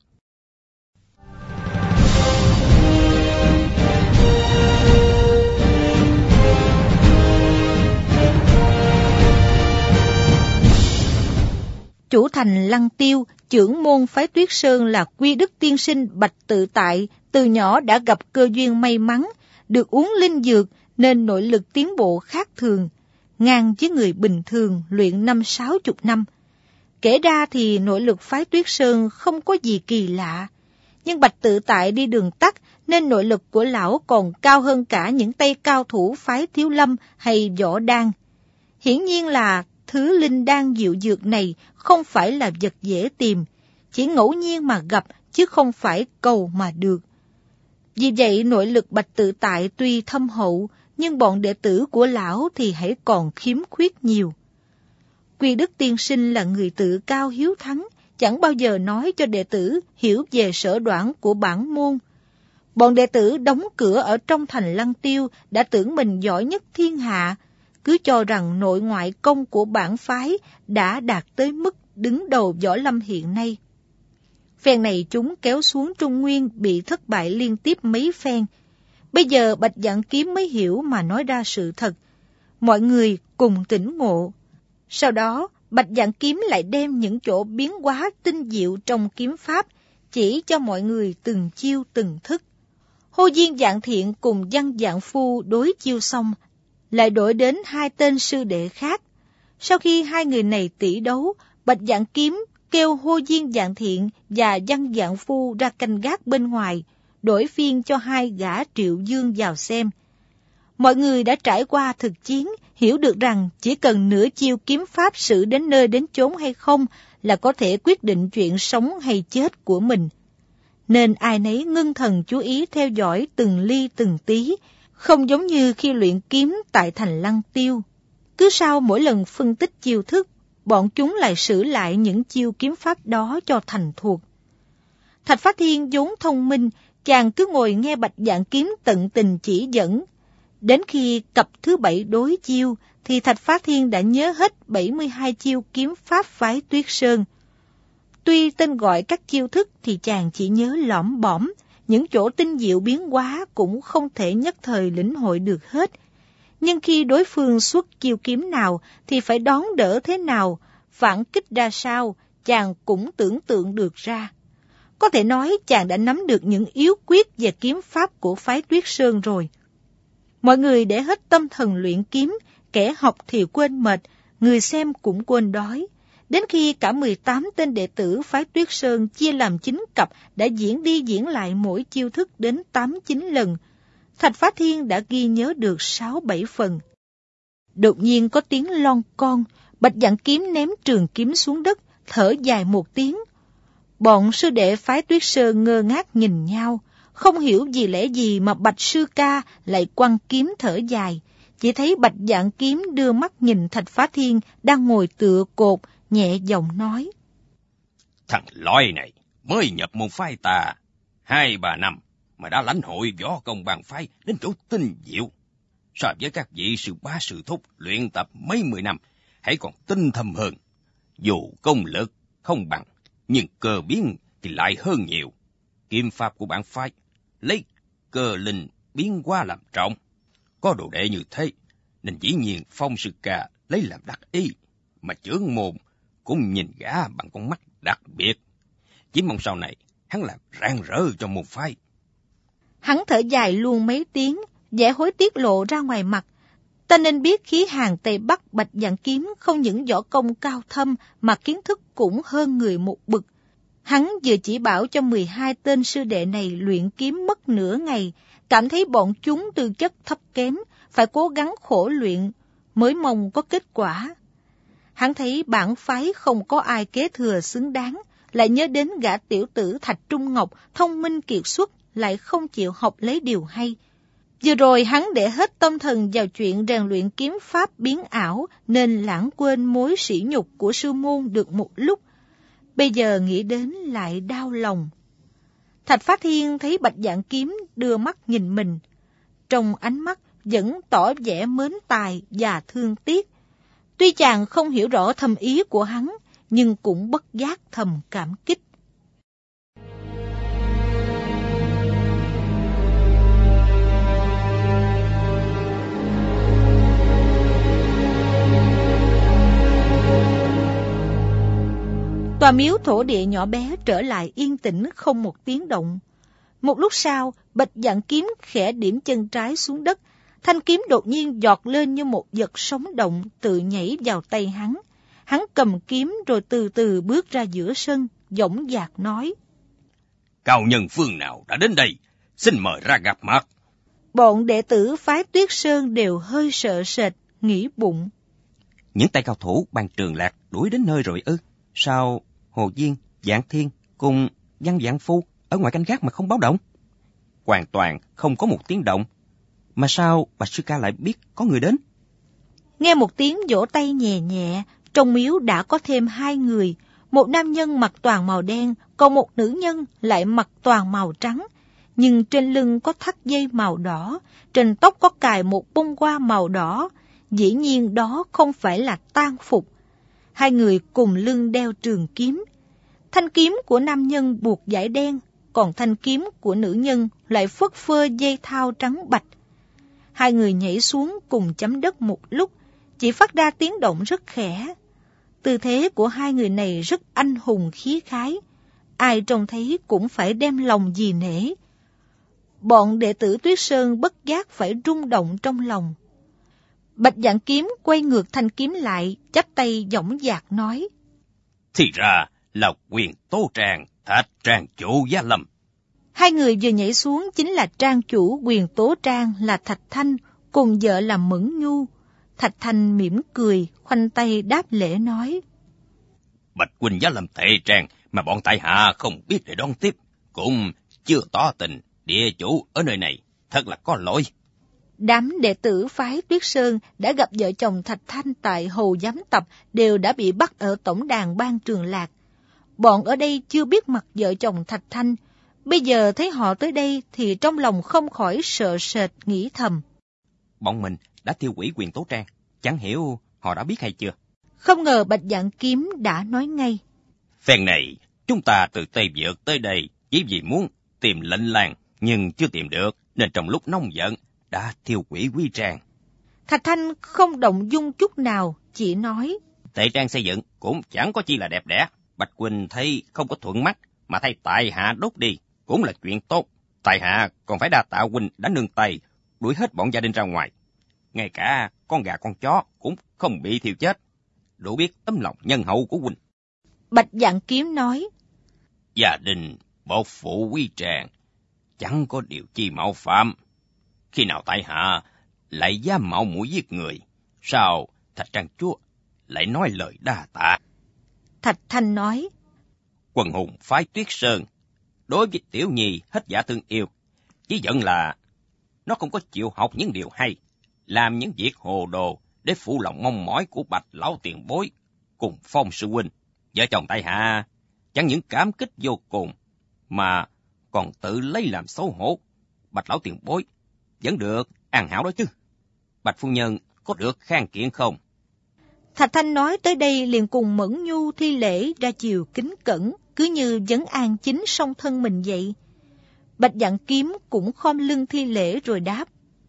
Chủ thành Lăng Tiêu, trưởng môn phái Tuyết Sơn là Quy Đức tiên sinh Bạch Tự Tại, từ nhỏ đã gặp cơ duyên may mắn, được uống linh dược nên nội lực tiến bộ khác thường, ngang với người bình thường luyện 50-60 năm. Kể ra thì nội lực phái Tuyết Sơn không có gì kỳ lạ, nhưng Bạch Tự Tại đi đường tắt nên nội lực của lão còn cao hơn cả những tay cao thủ phái Thiếu Lâm hay Võ Đan. Hiển nhiên là thứ linh đan diệu dược này không phải là vật dễ tìm, chỉ ngẫu nhiên mà gặp chứ không phải cầu mà được. Vì vậy nội lực Bạch Tự Tại tuy thâm hậu, nhưng bọn đệ tử của lão thì hãy còn khiếm khuyết nhiều. Quy Đức tiên sinh là người tự cao hiếu thắng, chẳng bao giờ nói cho đệ tử hiểu về sở đoản của bản môn. Bọn đệ tử đóng cửa ở trong thành Lăng Tiêu đã tưởng mình giỏi nhất thiên hạ, cứ cho rằng nội ngoại công của bản phái đã đạt tới mức đứng đầu võ lâm hiện nay. Phen này chúng kéo xuống Trung Nguyên bị thất bại liên tiếp mấy phen. Bây giờ Bạch Dạng Kiếm mới hiểu mà nói ra sự thật. Mọi người cùng tỉnh ngộ. Sau đó, Bạch Dạng Kiếm lại đem những chỗ biến hóa tinh diệu trong kiếm pháp chỉ cho mọi người từng chiêu từng thức. Hô Diên Dạng Thiện cùng Văn Dạng Phu đối chiêu xong, lại đổi đến 2 tên sư đệ khác. Sau khi 2 người này tỷ đấu, Bạch Dạng Kiếm kêu Hô Diên Dạng Thiện và Văn Dạng Phu ra canh gác bên ngoài, đổi phiên cho 2 gã Triệu Dương vào xem. Mọi người đã trải qua thực chiến, hiểu được rằng chỉ cần nửa chiêu kiếm pháp xử đến nơi đến chốn hay không là có thể quyết định chuyện sống hay chết của mình. Nên ai nấy ngưng thần chú ý theo dõi từng ly từng tí, không giống như khi luyện kiếm tại thành Lăng Tiêu. Cứ sau mỗi lần phân tích chiêu thức, bọn chúng lại sử lại những chiêu kiếm pháp đó cho thành thuộc. Thạch Phá Thiên vốn thông minh, chàng cứ ngồi nghe Bạch Dạng Kiếm tận tình chỉ dẫn. Đến khi cặp thứ 7 đối chiêu, thì Thạch Phá Thiên đã nhớ hết 72 chiêu kiếm pháp phái Tuyết Sơn. Tuy tên gọi các chiêu thức thì chàng chỉ nhớ lỏm bõm, những chỗ tinh diệu biến hóa cũng không thể nhất thời lĩnh hội được hết. Nhưng khi đối phương xuất chiêu kiếm nào thì phải đón đỡ thế nào, phản kích ra sao, chàng cũng tưởng tượng được ra. Có thể nói chàng đã nắm được những yếu quyết về kiếm pháp của phái Tuyết Sơn rồi. Mọi người để hết tâm thần luyện kiếm, kẻ học thì quên mệt, người xem cũng quên đói. Đến khi cả 18 tên đệ tử phái Tuyết Sơn chia làm 9 cặp đã diễn đi diễn lại mỗi chiêu thức đến 8-9 lần, Thạch Phá Thiên đã ghi nhớ được 6-7 phần. Đột nhiên có tiếng lon con, Bạch Dạn Kiếm ném trường kiếm xuống đất, thở dài một tiếng. Bọn sư đệ phái Tuyết Sơn ngơ ngác nhìn nhau, không hiểu vì lẽ gì mà Bạch sư ca lại quăng kiếm thở dài. Chỉ thấy Bạch Dạn Kiếm đưa mắt nhìn Thạch Phá Thiên đang ngồi tựa cột, nhẹ giọng nói: Thằng lói này mới nhập môn phái ta 2-3 năm mà đã lãnh hội võ công bàn phái đến chỗ tinh diệu. So với các vị sư bá sư thúc luyện tập mấy 10 năm, hãy còn tinh thâm hơn. Dù công lực không bằng, nhưng cơ biến thì lại hơn nhiều. Kiếm pháp của bản phái lấy cơ linh biến hóa làm trọng. Có đồ đệ như thế, nên dĩ nhiên Phong sư ca lấy làm đắc ý, mà trưởng môn cũng nhìn gã bằng con mắt đặc biệt. Chỉ mong sau này hắn làm rạng rỡ cho môn phái. Hắn thở dài luôn mấy tiếng, vẻ hối tiếc lộ ra ngoài mặt. Ta nên biết khí hàng Tây Bắc Bạch Dạn Kiếm không những võ công cao thâm mà kiến thức cũng hơn người một bậc. Hắn vừa chỉ bảo cho 12 tên sư đệ này luyện kiếm mất nửa ngày, cảm thấy bọn chúng tư chất thấp kém, phải cố gắng khổ luyện mới mong có kết quả. Hắn thấy bản phái không có ai kế thừa xứng đáng, lại nhớ đến gã tiểu tử Thạch Trung Ngọc thông minh kiệt xuất, lại không chịu học lấy điều hay. Vừa rồi hắn để hết tâm thần vào chuyện rèn luyện kiếm pháp biến ảo, nên lãng quên mối sỉ nhục của sư môn được một lúc. Bây giờ nghĩ đến lại đau lòng. Thạch Phá Thiên thấy Bạch Dạn Kiếm đưa mắt nhìn mình, trong ánh mắt vẫn tỏ vẻ mến tài và thương tiếc. Tuy chàng không hiểu rõ thâm ý của hắn, nhưng cũng bất giác thầm cảm kích. Tòa miếu thổ địa nhỏ bé trở lại yên tĩnh không một tiếng động. Một lúc sau, Bạch Dạn Kiếm khẽ điểm chân trái xuống đất. Thanh kiếm đột nhiên giọt lên như một vật sống động, tự nhảy vào tay hắn. Hắn cầm kiếm rồi từ từ bước ra giữa sân, dõng dạc nói: Cao nhân phương nào đã đến đây, xin mời ra gặp mặt. Bọn đệ tử phái Tuyết Sơn đều hơi sợ sệt, nghĩ bụng: Những tay cao thủ Ban Trường Lạc đuổi đến nơi rồi ư? Sao Hồ Diên, Vạn Thiên cùng Văn Vạn Phu ở ngoài canh gác mà không báo động? Hoàn toàn không có một tiếng động. Mà sao Bạch sư ca lại biết có người đến? Nghe một tiếng vỗ tay nhẹ nhẹ, trong miếu đã có thêm 2 người. Một nam nhân mặc toàn màu đen, còn một nữ nhân lại mặc toàn màu trắng. Nhưng trên lưng có thắt dây màu đỏ, trên tóc có cài một bông hoa màu đỏ. Dĩ nhiên đó không phải là tang phục. 2 người cùng lưng đeo trường kiếm. Thanh kiếm của nam nhân buộc dải đen, còn thanh kiếm của nữ nhân lại phất phơ dây thao trắng bạch. 2 người nhảy xuống cùng chấm đất một lúc, chỉ phát ra tiếng động rất khẽ. Tư thế của 2 người này rất anh hùng khí khái, ai trông thấy cũng phải đem lòng dì nể. Bọn đệ tử Tuyết Sơn bất giác phải rung động trong lòng. Bạch Dạn Kiếm quay ngược thanh kiếm lại, chắp tay dõng dạc nói: Thì ra là Quyền Tố Trang, Thạch Trang chủ Giá Lâm. 2 người vừa nhảy xuống chính là trang chủ Quyền Tố Trang là Thạch Thanh, cùng vợ là Mẫn Nhu. Thạch Thanh mỉm cười, khoanh tay đáp lễ nói: Bạch huynh Giá Lâm tệ trang mà bọn tại hạ không biết để đón tiếp, cũng chưa tỏ tình địa chủ ở nơi này, thật là có lỗi. Đám đệ tử phái Tuyết Sơn đã gặp vợ chồng Thạch Thanh tại Hồ Giám Tập đều đã bị bắt ở tổng đàn Ban Trường Lạc. Bọn ở đây chưa biết mặt vợ chồng Thạch Thanh, bây giờ thấy họ tới đây thì trong lòng không khỏi sợ sệt nghĩ thầm: Bọn mình đã tiêu hủy Quyền Tố Trang, chẳng hiểu họ đã biết hay chưa? Không ngờ Bạch Dạn Kiếm đã nói ngay: Phen này Chúng ta từ Tây Vượt tới đây chỉ vì muốn tìm lệnh làng, nhưng chưa tìm được, nên trong lúc nóng giận đã thiêu hủy quý trang. Thạch Thanh không động dung chút nào, chỉ nói: Tệ trang xây dựng cũng chẳng có chi là đẹp đẽ. Bạch huynh thấy không có thuận mắt, mà thay tại hạ đốt đi, cũng là chuyện tốt. Tại hạ còn phải đa tạ huynh đã nương tay, đuổi hết bọn gia đình ra ngoài. Ngay cả con gà con chó cũng không bị thiêu chết. Đủ biết tấm lòng nhân hậu của huynh. Bạch Vạn Kiếm nói: Gia đình bột phụ quý tràng chẳng có điều chi mạo phạm. Khi nào tại hạ lại dám mạo muội giết người, sao Thạch Trang chúa lại nói lời đa tạ? Thạch Thanh nói: Quần hùng phái Tuyết Sơn đối với Tiểu Nhi hết dạ thương yêu, chỉ giận là nó không có chịu học những điều hay, làm những việc hồ đồ để phụ lòng mong mỏi của Bạch lão tiền bối cùng Phong sư huynh. Vợ chồng tại hạ chẳng những cảm kích vô cùng, mà còn tự lấy làm xấu hổ. Bạch lão tiền bối vẫn được an hảo đó chứ. Bạch phu nhân có được khang kiện không? Thạch Thanh nói tới đây liền cùng Mẫn Nhu thi lễ ra chiều kính cẩn, cứ như vấn an chính song thân mình vậy. Bạch Vạn Kiếm cũng khom lưng thi lễ rồi đáp: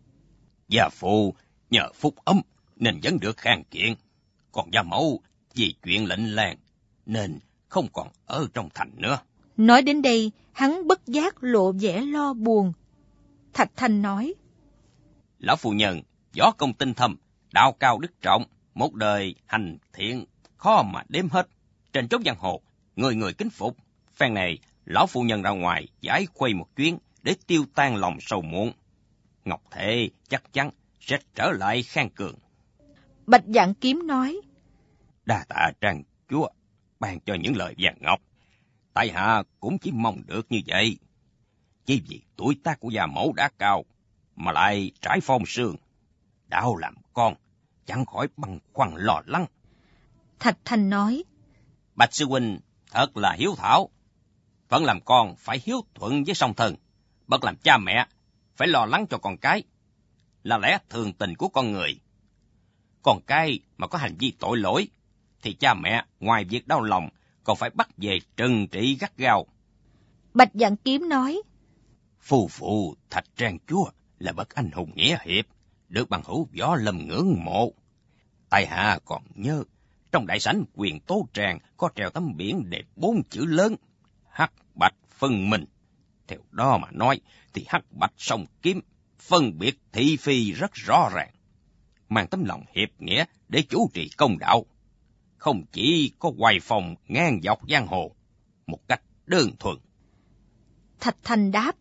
Gia phụ nhờ phúc ấm nên vẫn được khang kiện, còn gia mẫu vì chuyện lệnh làng nên không còn ở trong thành nữa. Nói đến đây, hắn bất giác lộ vẻ lo buồn. Thạch Thanh nói: Lão phu nhân võ công tinh thâm, đạo cao đức trọng, một đời hành thiện khó mà đếm hết. Trên chốn giang hồ, người người kính phục. Phen này lão phu nhân ra ngoài giải khuây một chuyến để tiêu tan lòng sầu muộn. Ngọc Thể chắc chắn sẽ trở lại khang cường. Bạch Vạn Kiếm nói: Đa tạ Trang chúa ban cho những lời vàng ngọc. Tại hạ cũng chỉ mong được như vậy. Chỉ vì tuổi tác của gia mẫu đã cao, mà lại trải phong sương, đạo làm con chẳng khỏi băn khoăn lo lắng. Thạch Thanh nói: Bạch sư huynh thật là hiếu thảo. Vẫn làm con phải hiếu thuận với song thân, bậc làm cha mẹ phải lo lắng cho con cái, là lẽ thường tình của con người. Con cái mà có hành vi tội lỗi thì cha mẹ ngoài việc đau lòng còn phải bắt về trừng trị gắt gao. Bạch Vạn Kiếm nói: Phu phụ Thạch Trang chúa là bậc anh hùng nghĩa hiệp, được bằng hữu Võ Lâm ngưỡng mộ. Tại hạ còn nhớ trong đại sảnh Quyền Tố Tràng có treo tấm biển để 4 chữ lớn: Hắc Bạch phân minh. Theo đó mà nói thì Hắc Bạch song kiếm phân biệt thị phi rất rõ ràng, mang tấm lòng hiệp nghĩa để chủ trì công đạo, không chỉ có hoài phong ngang dọc giang hồ một cách đơn thuần. Thạch Thanh đáp: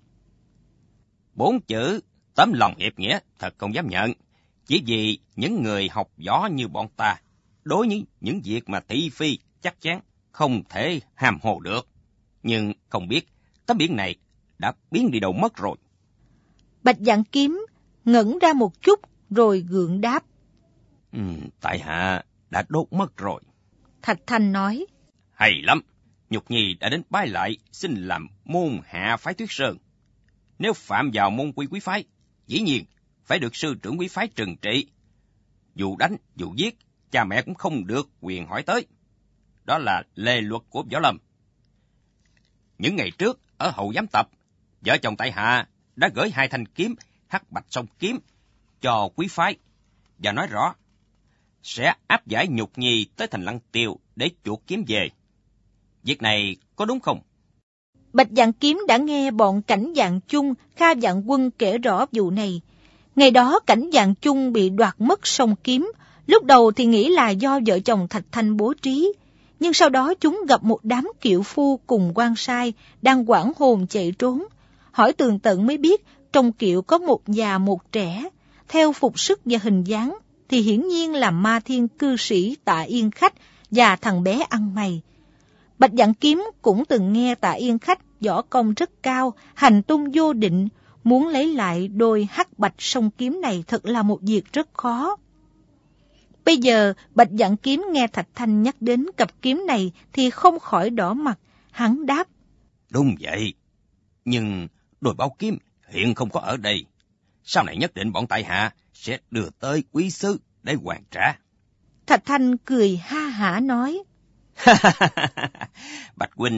4 chữ tấm lòng hiệp nghĩa thật không dám nhận. Chỉ vì những người học võ như bọn ta, đối với những việc mà thị phi chắc chắn không thể hàm hồ được. Nhưng không biết tấm biển này đã biến đi đâu mất rồi. Bạch Vạn Kiếm ngẩn ra một chút rồi gượng đáp: Tại hạ đã đốt mất rồi. Thạch Thanh nói: Hay lắm, Nhục Nhi đã đến bái lại xin làm môn hạ phái Tuyết Sơn. Nếu phạm vào môn quy quý phái, dĩ nhiên phải được sư trưởng quý phái trừng trị. Dù đánh, dù giết, cha mẹ cũng không được quyền hỏi tới. Đó là lề luật của võ lâm. Những ngày trước, ở hậu giám tập, vợ chồng tại hạ đã gửi 2 thanh kiếm Hắc Bạch song kiếm cho quý phái và nói rõ sẽ áp giải Nhục Nhi tới thành Lăng Tiêu để chuộc kiếm về. Việc này có đúng không? Bạch Vạn Kiếm đã nghe bọn Cảnh Vạn Chung, Kha Vạn Quân kể rõ vụ này. Ngày đó Cảnh Vạn Chung bị đoạt mất song kiếm, lúc đầu thì nghĩ là do vợ chồng Thạch Thanh bố trí, nhưng sau đó chúng gặp một đám kiệu phu cùng quan sai đang hoảng hồn chạy trốn. Hỏi tường tận mới biết trong kiệu có một già một trẻ, theo phục sức và hình dáng thì hiển nhiên là Ma Thiên cư sĩ Tạ Yên Khách và thằng bé ăn mày. Bạch Vạn Kiếm cũng từng nghe Tạ Yên Khách võ công rất cao, hành tung vô định, muốn lấy lại đôi Hắc Bạch song kiếm này thật là một việc rất khó. Bây giờ Bạch Vạn Kiếm nghe Thạch Thanh nhắc đến cặp kiếm này thì không khỏi đỏ mặt, hắn đáp: Đúng vậy, nhưng đôi bảo kiếm hiện không có ở đây. Sau này nhất định bọn tại hạ sẽ đưa tới quý sứ để hoàn trả. Thạch Thanh cười ha hả nói: Bạch huynh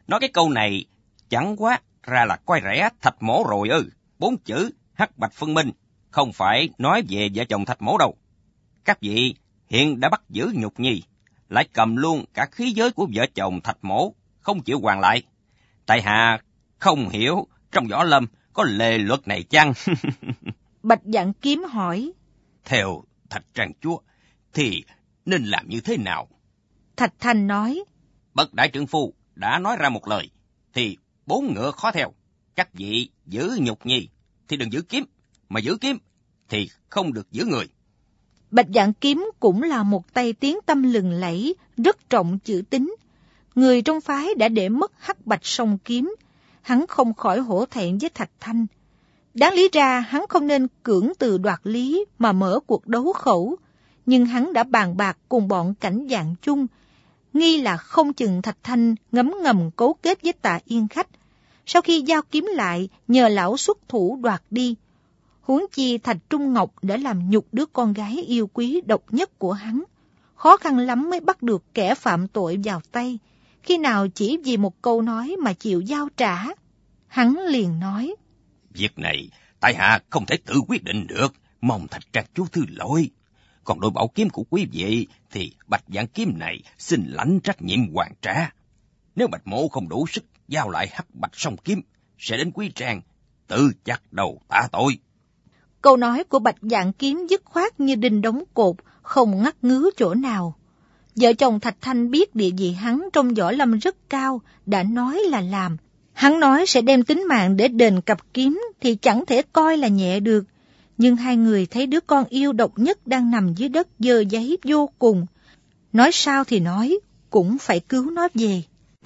Nói cái câu này chẳng quá ra là coi rẻ Thạch Mỗ rồi ư. 4 chữ hắc bạch phân minh, không phải nói về vợ chồng Thạch Mỗ đâu. Các vị hiện đã bắt giữ Nhục Nhi, lại cầm luôn cả khí giới của vợ chồng Thạch Mỗ, không chịu hoàn lại. Tại hạ không hiểu trong võ lâm có lề luật này chăng? Bạch Dạn Kiếm hỏi. Theo Thạch Trang Chúa thì nên làm như thế nào? Thạch Thanh nói. Bậc đại trượng phu đã nói ra một lời, thì 4 ngựa khó theo. Các vị giữ Nhục Nhi thì đừng giữ kiếm, mà giữ kiếm thì không được giữ người. Bạch Dạn Kiếm cũng là một tay tiếng tăm lừng lẫy, rất trọng chữ tín. Người trong phái đã để mất hắc bạch song kiếm, hắn không khỏi hổ thẹn với Thạch Thanh. Đáng lý ra hắn không nên cưỡng từ đoạt lý mà mở cuộc đấu khẩu, nhưng hắn đã bàn bạc cùng bọn Cảnh Dạng chung, nghi là không chừng Thạch Thanh ngấm ngầm cấu kết với Tạ Yên Khách. Sau khi giao kiếm lại, nhờ lão xuất thủ đoạt đi. Huống chi Thạch Trung Ngọc đã làm nhục đứa con gái yêu quý độc nhất của hắn. Khó khăn lắm mới bắt được kẻ phạm tội vào tay, khi nào chỉ vì một câu nói mà chịu giao trả. Hắn liền nói. Việc này tại hạ không thể tự quyết định được, mong Thạch Trang Chúa thứ lỗi. Còn đôi bảo kiếm của quý vị thì Bạch Dạn Kiếm này xin lãnh trách nhiệm hoàn trả. Nếu Bạch Mỗ không đủ sức giao lại hắc bạch song kiếm, sẽ đến quý trang tự chặt đầu tạ tội. Câu nói của Bạch Dạn Kiếm dứt khoát như đinh đóng cột, không ngắt ngứ chỗ nào. Vợ chồng Thạch Thanh biết địa vị hắn trong võ lâm rất cao, đã nói là làm. Hắn nói sẽ đem tính mạng để đền cặp kiếm thì chẳng thể coi là nhẹ được. Nhưng hai người thấy đứa con yêu độc nhất đang nằm dưới đất dơ giấy vô cùng. Nói sao thì nói, cũng phải cứu nó về.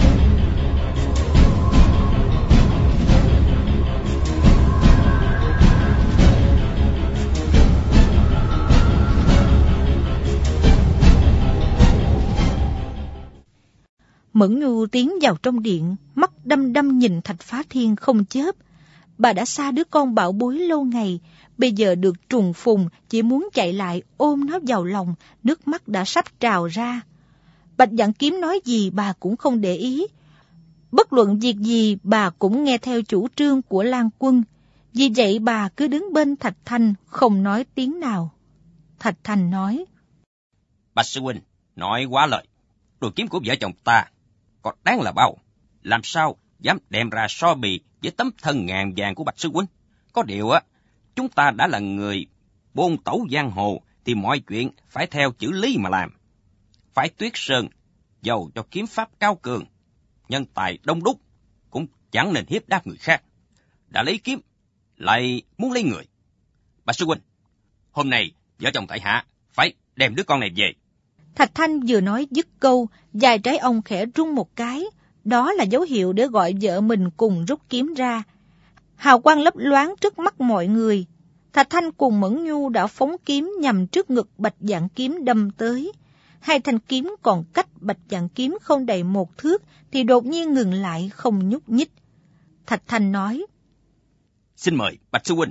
Mẫn Nhu tiến vào trong điện, mắt đăm đăm nhìn Thạch Phá Thiên không chớp. Bà đã xa đứa con bảo bối lâu ngày, bây giờ được trùng phùng, chỉ muốn chạy lại ôm nó vào lòng, nước mắt đã sắp trào ra. Bạch Dạn Kiếm nói gì bà cũng không để ý. Bất luận việc gì bà cũng nghe theo chủ trương của Lan Quân, vì vậy bà cứ đứng bên Thạch Thanh không nói tiếng nào. Thạch Thanh nói. Bạch sư huynh nói quá lời, đôi kiếm của vợ chồng ta có đáng là bao, làm sao dám đem ra so bì với tấm thân ngàn vàng của Bạch sư huynh. Có điều á, chúng ta đã là người bôn tẩu giang hồ thì mọi chuyện phải theo chữ lý mà làm. Phái Tuyết Sơn dầu cho kiếm pháp cao cường, nhân tài đông đúc, cũng chẳng nên hiếp đáp người khác. Đã lấy kiếm lại muốn lấy người. Bạch sư huynh, hôm nay vợ chồng tại hạ phải đem đứa con này về. Thạch Thanh vừa nói dứt câu, dài trái ông khẽ rung một cái, đó là dấu hiệu để gọi vợ mình cùng rút kiếm ra. Hào quang lấp loáng trước mắt mọi người. Thạch Thanh cùng Mẫn Nhu đã phóng kiếm nhằm trước ngực Bạch Dạn Kiếm đâm tới. Hai thanh kiếm còn cách Bạch Dạn Kiếm không đầy 1 thước thì đột nhiên ngừng lại không nhúc nhích. Thạch Thanh nói. Xin mời Bạch sư huynh.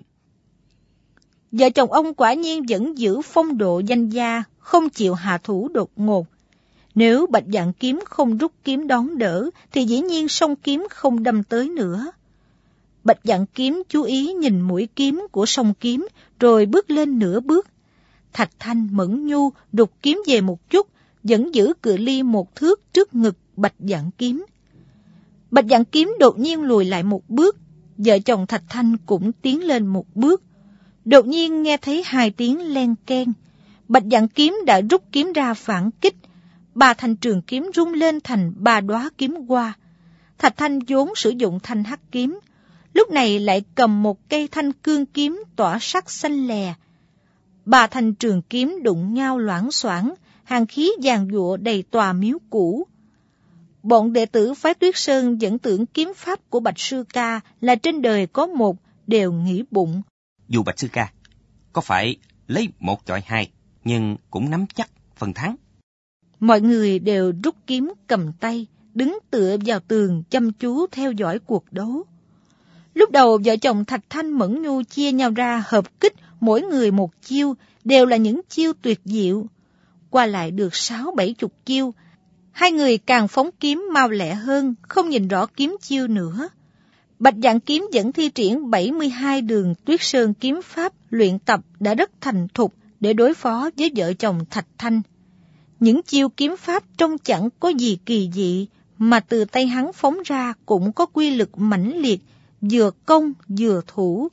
Vợ chồng ông quả nhiên vẫn giữ phong độ danh gia, không chịu hạ thủ đột ngột. Nếu Bạch Dạn Kiếm không rút kiếm đón đỡ, thì dĩ nhiên song kiếm không đâm tới nữa. Bạch Dạn Kiếm chú ý nhìn mũi kiếm của song kiếm, rồi bước lên nửa bước. Thạch Thanh Mẫn Nhu đục kiếm về một chút, vẫn giữ cự ly 1 thước trước ngực Bạch Dạn Kiếm. Bạch Dạn Kiếm đột nhiên lùi lại 1 bước, vợ chồng Thạch Thanh cũng tiến lên 1 bước. Đột nhiên nghe thấy 2 tiếng len keng. Bạch Dạn Kiếm đã rút kiếm ra phản kích. 3 thanh trường kiếm rung lên thành 3 đóa kiếm hoa. Thạch Thanh vốn sử dụng thanh hắc kiếm, lúc này lại cầm một cây thanh cương kiếm tỏa sắc xanh lè. 3 thanh trường kiếm đụng nhau loảng xoảng, hàn khí giàn giụa đầy tòa miếu cũ. Bọn đệ tử phái Tuyết Sơn vẫn tưởng kiếm pháp của Bạch sư ca là trên đời có một, đều nghĩ bụng. Dù Bạch sư ca có phải lấy 1 chọi 2, nhưng cũng nắm chắc phần thắng. Mọi người đều rút kiếm cầm tay, đứng tựa vào tường chăm chú theo dõi cuộc đấu. Lúc đầu vợ chồng Thạch Thanh Mẫn Nhu chia nhau ra hợp kích, mỗi người 1 chiêu, đều là những chiêu tuyệt diệu. Qua lại được 60-70 chiêu, Hai người càng phóng kiếm mau lẹ hơn, không nhìn rõ kiếm chiêu nữa. Bạch Dạng Kiếm vẫn thi triển 72 đường Tuyết Sơn kiếm pháp luyện tập đã rất thành thục để đối phó với vợ chồng Thạch Thanh. Những chiêu kiếm pháp trông chẳng có gì kỳ dị, mà từ tay hắn phóng ra cũng có quy lực mãnh liệt, vừa công vừa thủ.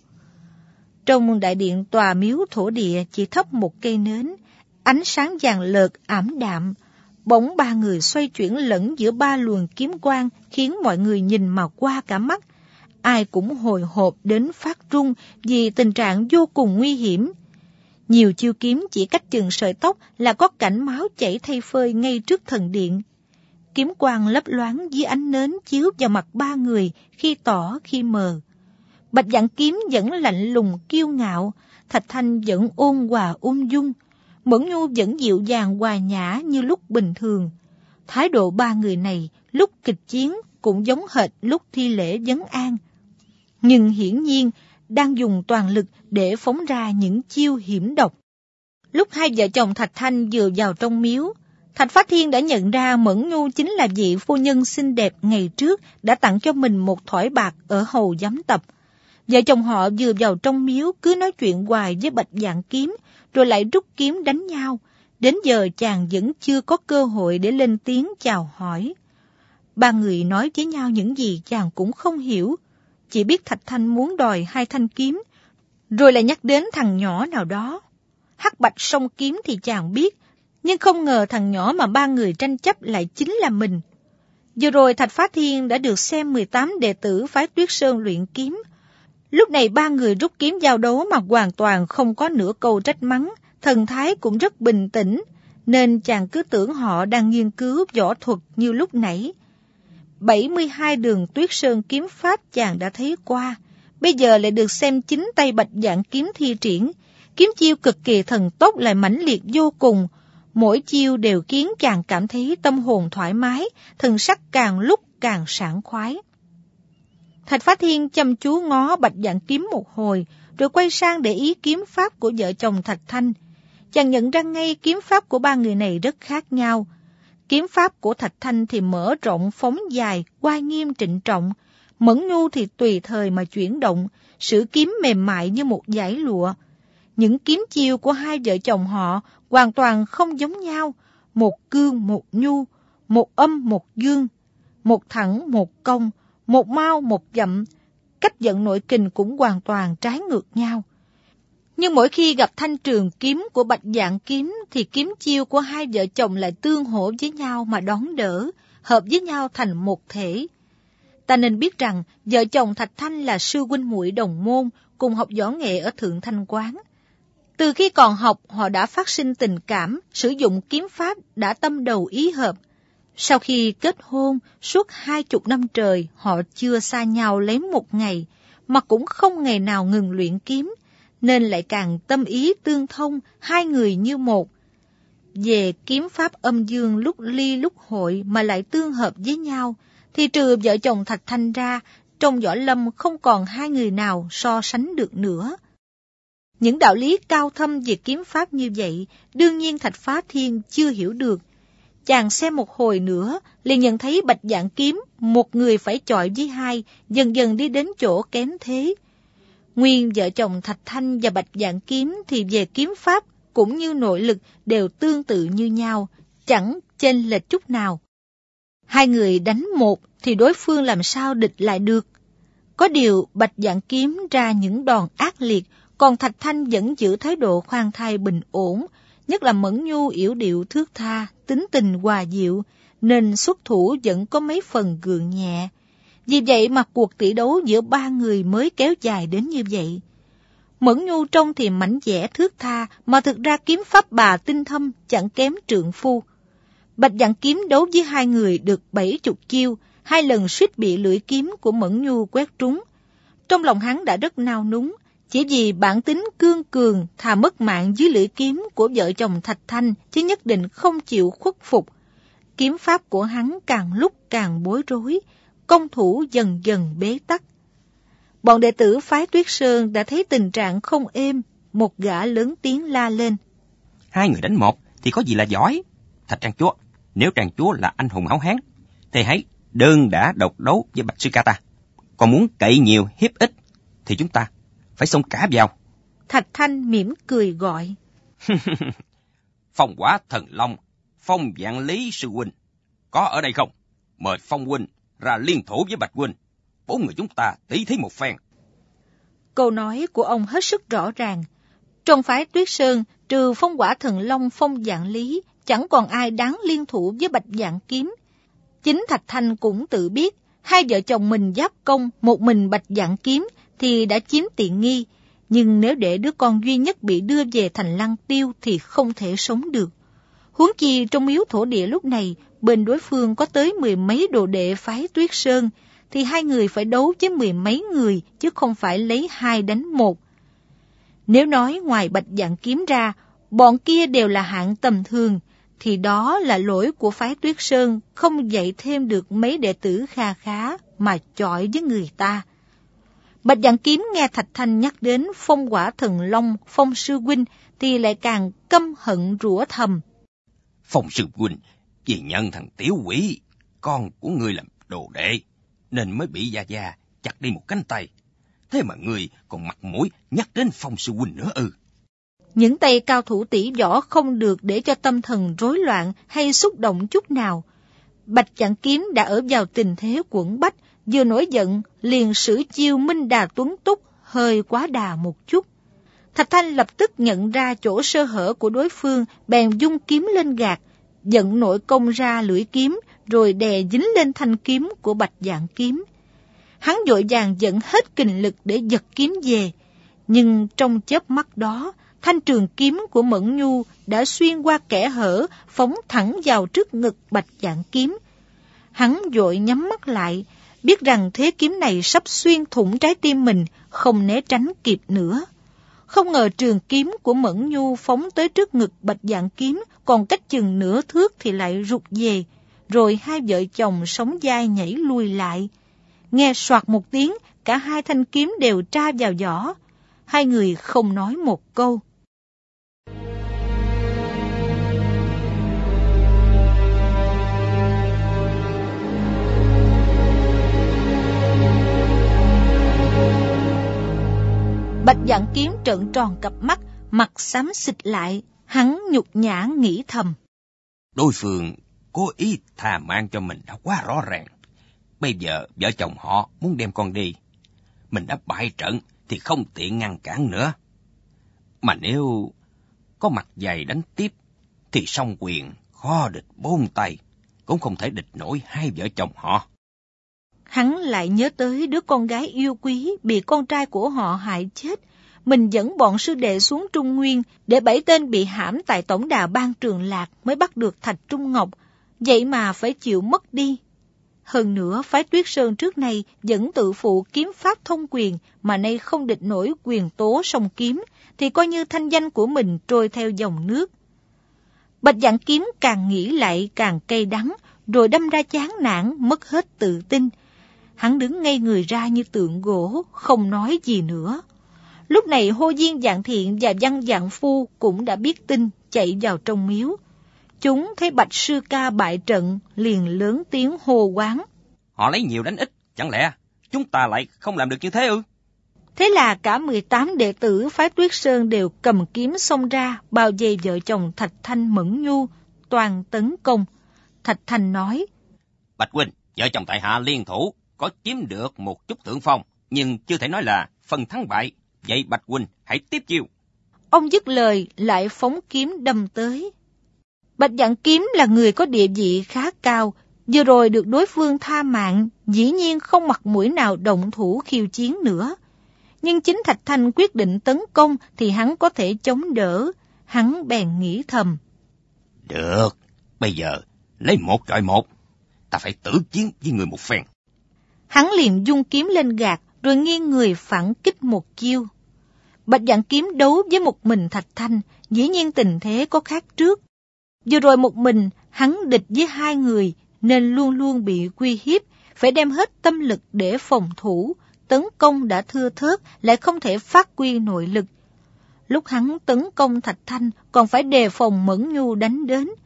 Trong đại điện tòa miếu thổ địa chỉ thắp một cây nến, ánh sáng vàng lợt ảm đạm. Bỗng ba người xoay chuyển lẫn giữa ba luồng kiếm quang khiến mọi người nhìn mà qua cả mắt. Ai cũng hồi hộp đến phát run vì tình trạng vô cùng nguy hiểm. Nhiều chiêu kiếm chỉ cách chừng sợi tóc là có cảnh máu chảy thay phơi ngay trước thần điện. Kiếm quang lấp loáng dưới ánh nến chiếu vào mặt ba người, khi tỏ khi mờ. Bạch Dạng Kiếm vẫn lạnh lùng kiêu ngạo, Thạch Thanh vẫn ôn hòa ung dung, Mẫn Nhu vẫn dịu dàng hòa nhã như lúc bình thường. Thái độ ba người này lúc kịch chiến cũng giống hệt lúc thi lễ vấn an, nhưng hiển nhiên đang dùng toàn lực để phóng ra những chiêu hiểm độc. Lúc hai vợ chồng Thạch Thanh vừa vào trong miếu, Thạch Phá Thiên đã nhận ra Mẫn Nhu chính là vị phu nhân xinh đẹp ngày trước đã tặng cho mình một thỏi bạc ở hầu giám tập. Vợ chồng họ vừa vào trong miếu cứ nói chuyện hoài với Bạch Dạng Kiếm, rồi lại rút kiếm đánh nhau. Đến giờ chàng vẫn chưa có cơ hội để lên tiếng chào hỏi. Ba người nói với nhau những gì chàng cũng không hiểu, chỉ biết Thạch Thanh muốn đòi 2 thanh kiếm, rồi lại nhắc đến thằng nhỏ nào đó. Hắc Bạch Song Kiếm thì chàng biết, nhưng không ngờ thằng nhỏ mà ba người tranh chấp lại chính là mình. Vừa rồi Thạch Phá Thiên đã được xem 18 đệ tử phái Tuyết Sơn luyện kiếm. Lúc này ba người rút kiếm giao đấu mà hoàn toàn không có nửa câu trách mắng, thần thái cũng rất bình tĩnh, nên chàng cứ tưởng họ đang nghiên cứu võ thuật như lúc nãy. 72 đường Tuyết Sơn kiếm pháp chàng đã thấy qua, bây giờ lại được xem chính tay Bạch Dạng Kiếm thi triển. Kiếm chiêu cực kỳ thần tốc lại mãnh liệt vô cùng, mỗi chiêu đều khiến chàng cảm thấy tâm hồn thoải mái, thần sắc càng lúc càng sảng khoái. Thạch Phá Thiên chăm chú ngó Bạch Dạng Kiếm một hồi, rồi quay sang để ý kiếm pháp của vợ chồng Thạch Thanh. Chàng nhận ra ngay kiếm pháp của ba người này rất khác nhau. Kiếm pháp của Thạch Thanh thì mở rộng phóng dài, oai nghiêm trịnh trọng. Mẫn Nhu thì tùy thời mà chuyển động, sử kiếm mềm mại như một dải lụa. Những kiếm chiêu của hai vợ chồng họ hoàn toàn không giống nhau, một cương một nhu, một âm một dương, một thẳng một cong, một mau một chậm, cách vận nội kình cũng hoàn toàn trái ngược nhau. Nhưng mỗi khi gặp thanh trường kiếm của Bạch Dạng Kiếm thì kiếm chiêu của hai vợ chồng lại tương hỗ với nhau mà đón đỡ, hợp với nhau thành một thể. Ta nên biết rằng vợ chồng Thạch Thanh là sư huynh muội đồng môn, cùng học võ nghệ ở Thượng Thanh Quán. Từ khi còn học họ đã phát sinh tình cảm, sử dụng kiếm pháp đã tâm đầu ý hợp. Sau khi kết hôn, suốt 20 năm trời họ chưa xa nhau lấy một ngày, mà cũng không ngày nào ngừng luyện kiếm, nên lại càng tâm ý tương thông, hai người như một. Về kiếm pháp âm dương lúc ly lúc hội mà lại tương hợp với nhau, thì trừ vợ chồng Thạch Thanh ra, trong võ lâm không còn hai người nào so sánh được nữa. Những đạo lý cao thâm về kiếm pháp như vậy, đương nhiên Thạch Phá Thiên chưa hiểu được. Chàng xem một hồi nữa, liền nhận thấy Bạch Dạng Kiếm, một người phải chọi với hai, dần dần đi đến chỗ kém thế. Nguyên vợ chồng Thạch Thanh và Bạch Dạng Kiếm thì về kiếm pháp cũng như nội lực đều tương tự như nhau, chẳng chênh lệch chút nào. Hai người đánh một thì đối phương làm sao địch lại được. Có điều Bạch Dạng Kiếm ra những đòn ác liệt, còn Thạch Thanh vẫn giữ thái độ khoan thai bình ổn, nhất là Mẫn Nhu yểu điệu thướt tha, tính tình hòa dịu, nên xuất thủ vẫn có mấy phần gượng nhẹ. Vì vậy mà cuộc tỷ đấu giữa ba người mới kéo dài đến như vậy. Mẫn Nhu trông thì mảnh dẻ thướt tha, mà thực ra kiếm pháp bà tinh thâm chẳng kém trượng phu. Bạch Dạng Kiếm đấu với hai người được 70 chiêu, 2 lần suýt bị lưỡi kiếm của Mẫn Nhu quét trúng. Trong lòng hắn đã rất nao núng, chỉ vì bản tính cương cường thà mất mạng dưới lưỡi kiếm của vợ chồng Thạch Thanh, chứ nhất định không chịu khuất phục. Kiếm pháp của hắn càng lúc càng bối rối, công thủ dần dần bế tắc. Bọn đệ tử phái Tuyết Sơn đã thấy tình trạng không êm, một gã lớn tiếng la lên. Hai người đánh một thì có gì là giỏi. Thạch Trang Chúa, Nếu Trang chúa là anh hùng háo hán, thì hãy đơn đả độc đấu với Bạch Sư Ca ta. Còn muốn cậy nhiều hiếp ít, thì chúng ta phải xông cả vào. Thạch Thanh mỉm cười gọi. Phong Quả Thần Long, Phong Vạn Lý sư huynh, có ở đây không? Mời Phong huynh ra liên thủ với Bạch huynh. 4 người chúng ta tỷ thí một phen. Câu nói của ông hết sức rõ ràng. Trong phái Tuyết Sơn, trừ Phong Quả Thần Long, Phong Vạn Lý, chẳng còn ai đáng liên thủ với Bạch Vạn Kiếm. Chính Thạch Thanh cũng tự biết, hai vợ chồng mình giáp công, một mình Bạch Vạn Kiếm thì đã chiếm tiện nghi. Nhưng nếu để đứa con duy nhất bị đưa về thành Lăng Tiêu thì không thể sống được. Huống chi trong miếu thổ địa lúc này, bên đối phương có tới 10 mấy đồ đệ phái Tuyết Sơn, thì hai người phải đấu với 10 mấy người, chứ không phải lấy 2 đánh 1. Nếu nói ngoài Bạch Vạn Kiếm ra, bọn kia đều là hạng tầm thường, thì đó là lỗi của phái Tuyết Sơn không dạy thêm được mấy đệ tử kha khá mà chọi với người ta. Bạch Vạn Kiếm nghe Thạch Thanh nhắc đến Phong Quả Thần Long, Phong sư huynh thì lại càng căm hận rủa thầm. Phong sư huynh vì nhận thằng tiểu quỷ, con của ngươi làm đồ đệ, nên mới bị Gia Gia chặt đi một cánh tay. Thế mà ngươi còn mặt mũi nhắc đến Phong sư huynh nữa ư? Những tay cao thủ tỷ võ không được để cho tâm thần rối loạn hay xúc động chút nào. Bạch Vạn Kiếm đã ở vào tình thế quẫn bách, vừa nổi giận liền sử chiêu Minh Đà Tuấn Túc, hơi quá đà một chút. Thạch Thanh lập tức nhận ra chỗ sơ hở của đối phương, bèn dung kiếm lên gạt, giận nội công ra lưỡi kiếm, rồi đè dính lên thanh kiếm của Bạch Vạn Kiếm. Hắn vội vàng dẫn hết kình lực để giật kiếm về, nhưng trong chớp mắt đó, thanh trường kiếm của Mẫn Nhu đã xuyên qua kẽ hở, phóng thẳng vào trước ngực Bạch Vạn Kiếm. Hắn vội nhắm mắt lại, biết rằng thế kiếm này sắp xuyên thủng trái tim mình, không né tránh kịp nữa. Không ngờ trường kiếm của Mẫn Nhu phóng tới trước ngực Bạch Vạn Kiếm, còn cách chừng nửa thước thì lại rụt về, rồi hai vợ chồng sóng vai nhảy lùi lại. Nghe soạt một tiếng, cả hai thanh kiếm đều tra vào vỏ. Hai người không nói một câu. Bạch Vạn Kiếm trợn tròn cặp mắt, mặt xám xịt lại, hắn nhục nhã nghĩ thầm. Đối phương cố ý thà mang cho mình đã quá rõ ràng. Bây giờ vợ chồng họ muốn đem con đi, mình đã bại trận thì không tiện ngăn cản nữa. Mà nếu có mặt dày đánh tiếp, thì song quyền khó địch 4 tay, cũng không thể địch nổi hai vợ chồng họ. Hắn lại nhớ tới đứa con gái yêu quý bị con trai của họ hại chết. Mình dẫn bọn sư đệ xuống Trung Nguyên để 7 tên bị hãm tại tổng đà Ban Trường Lạc mới bắt được Thạch Trung Ngọc, vậy mà phải chịu mất đi. Hơn nữa, phái Tuyết Sơn trước này vẫn tự phụ kiếm pháp thông quyền, mà nay không địch nổi quyền tố song kiếm, thì coi như thanh danh của mình trôi theo dòng nước. Bạch Vạn Kiếm càng nghĩ lại càng cay đắng, rồi đâm ra chán nản, mất hết tự tin. Hắn đứng ngây người ra như tượng gỗ, không nói gì nữa. Lúc này Hô Diên Vạn Thiện và Văn Vạn Phu cũng đã biết tin, chạy vào trong miếu. Chúng thấy Bạch Sư Ca bại trận, liền lớn tiếng hô quán. Họ lấy nhiều đánh ít, chẳng lẽ chúng ta lại không làm được như thế ư? Thế là cả 18 đệ tử phái Tuyết Sơn đều cầm kiếm xông ra, bao vây vợ chồng Thạch Thanh Mẫn Nhu, toàn tấn công. Thạch Thanh nói, Bạch huynh, vợ chồng tại hạ liên thủ, có chiếm được một chút thượng phong, nhưng chưa thể nói là phần thắng bại. Vậy Bạch huynh hãy tiếp chiêu. Ông dứt lời lại phóng kiếm đâm tới. Bạch Vạn Kiếm là người có địa vị khá cao, vừa rồi được đối phương tha mạng, dĩ nhiên không mặt mũi nào động thủ khiêu chiến nữa. Nhưng chính Thạch Thanh quyết định tấn công thì hắn có thể chống đỡ. Hắn bèn nghĩ thầm. Được, bây giờ lấy 1 chọi 1, ta phải tử chiến với người một phen. Hắn liền dung kiếm lên gạt, rồi nghiêng người phản kích một chiêu. Bạch Vạn Kiếm đấu với một mình Thạch Thanh, dĩ nhiên tình thế có khác trước. Vừa rồi một mình, hắn địch với 2 người, nên luôn luôn bị uy hiếp, phải đem hết tâm lực để phòng thủ, tấn công đã thưa thớt, lại không thể phát huy nội lực. Lúc hắn tấn công Thạch Thanh, còn phải đề phòng Mẫn Nhu đánh đến.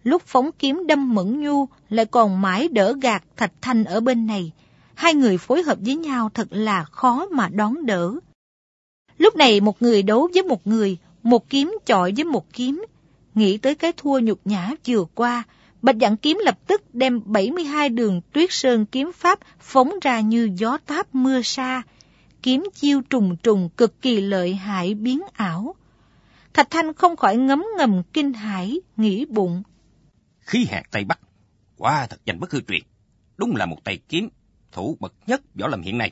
lúc phóng kiếm đâm Mẫn Nhu lại còn mãi đỡ gạt Thạch Thanh ở bên này. Hai người phối hợp với nhau thật là khó mà đón đỡ. Lúc này một người đấu với một người, một kiếm chọi với một kiếm. Nghĩ tới cái thua nhục nhã vừa qua, Bạch Dạn Kiếm lập tức đem 72 đường Tuyết Sơn kiếm pháp phóng ra như gió táp mưa sa. Kiếm chiêu trùng trùng cực kỳ lợi hại biến ảo. Thạch Thanh không khỏi ngấm ngầm kinh hãi, nghĩ bụng. Khí hạt Tây Bắc, quả thật danh bất hư truyền. Đúng là một tay kiếm thủ bậc nhất võ lâm hiện nay.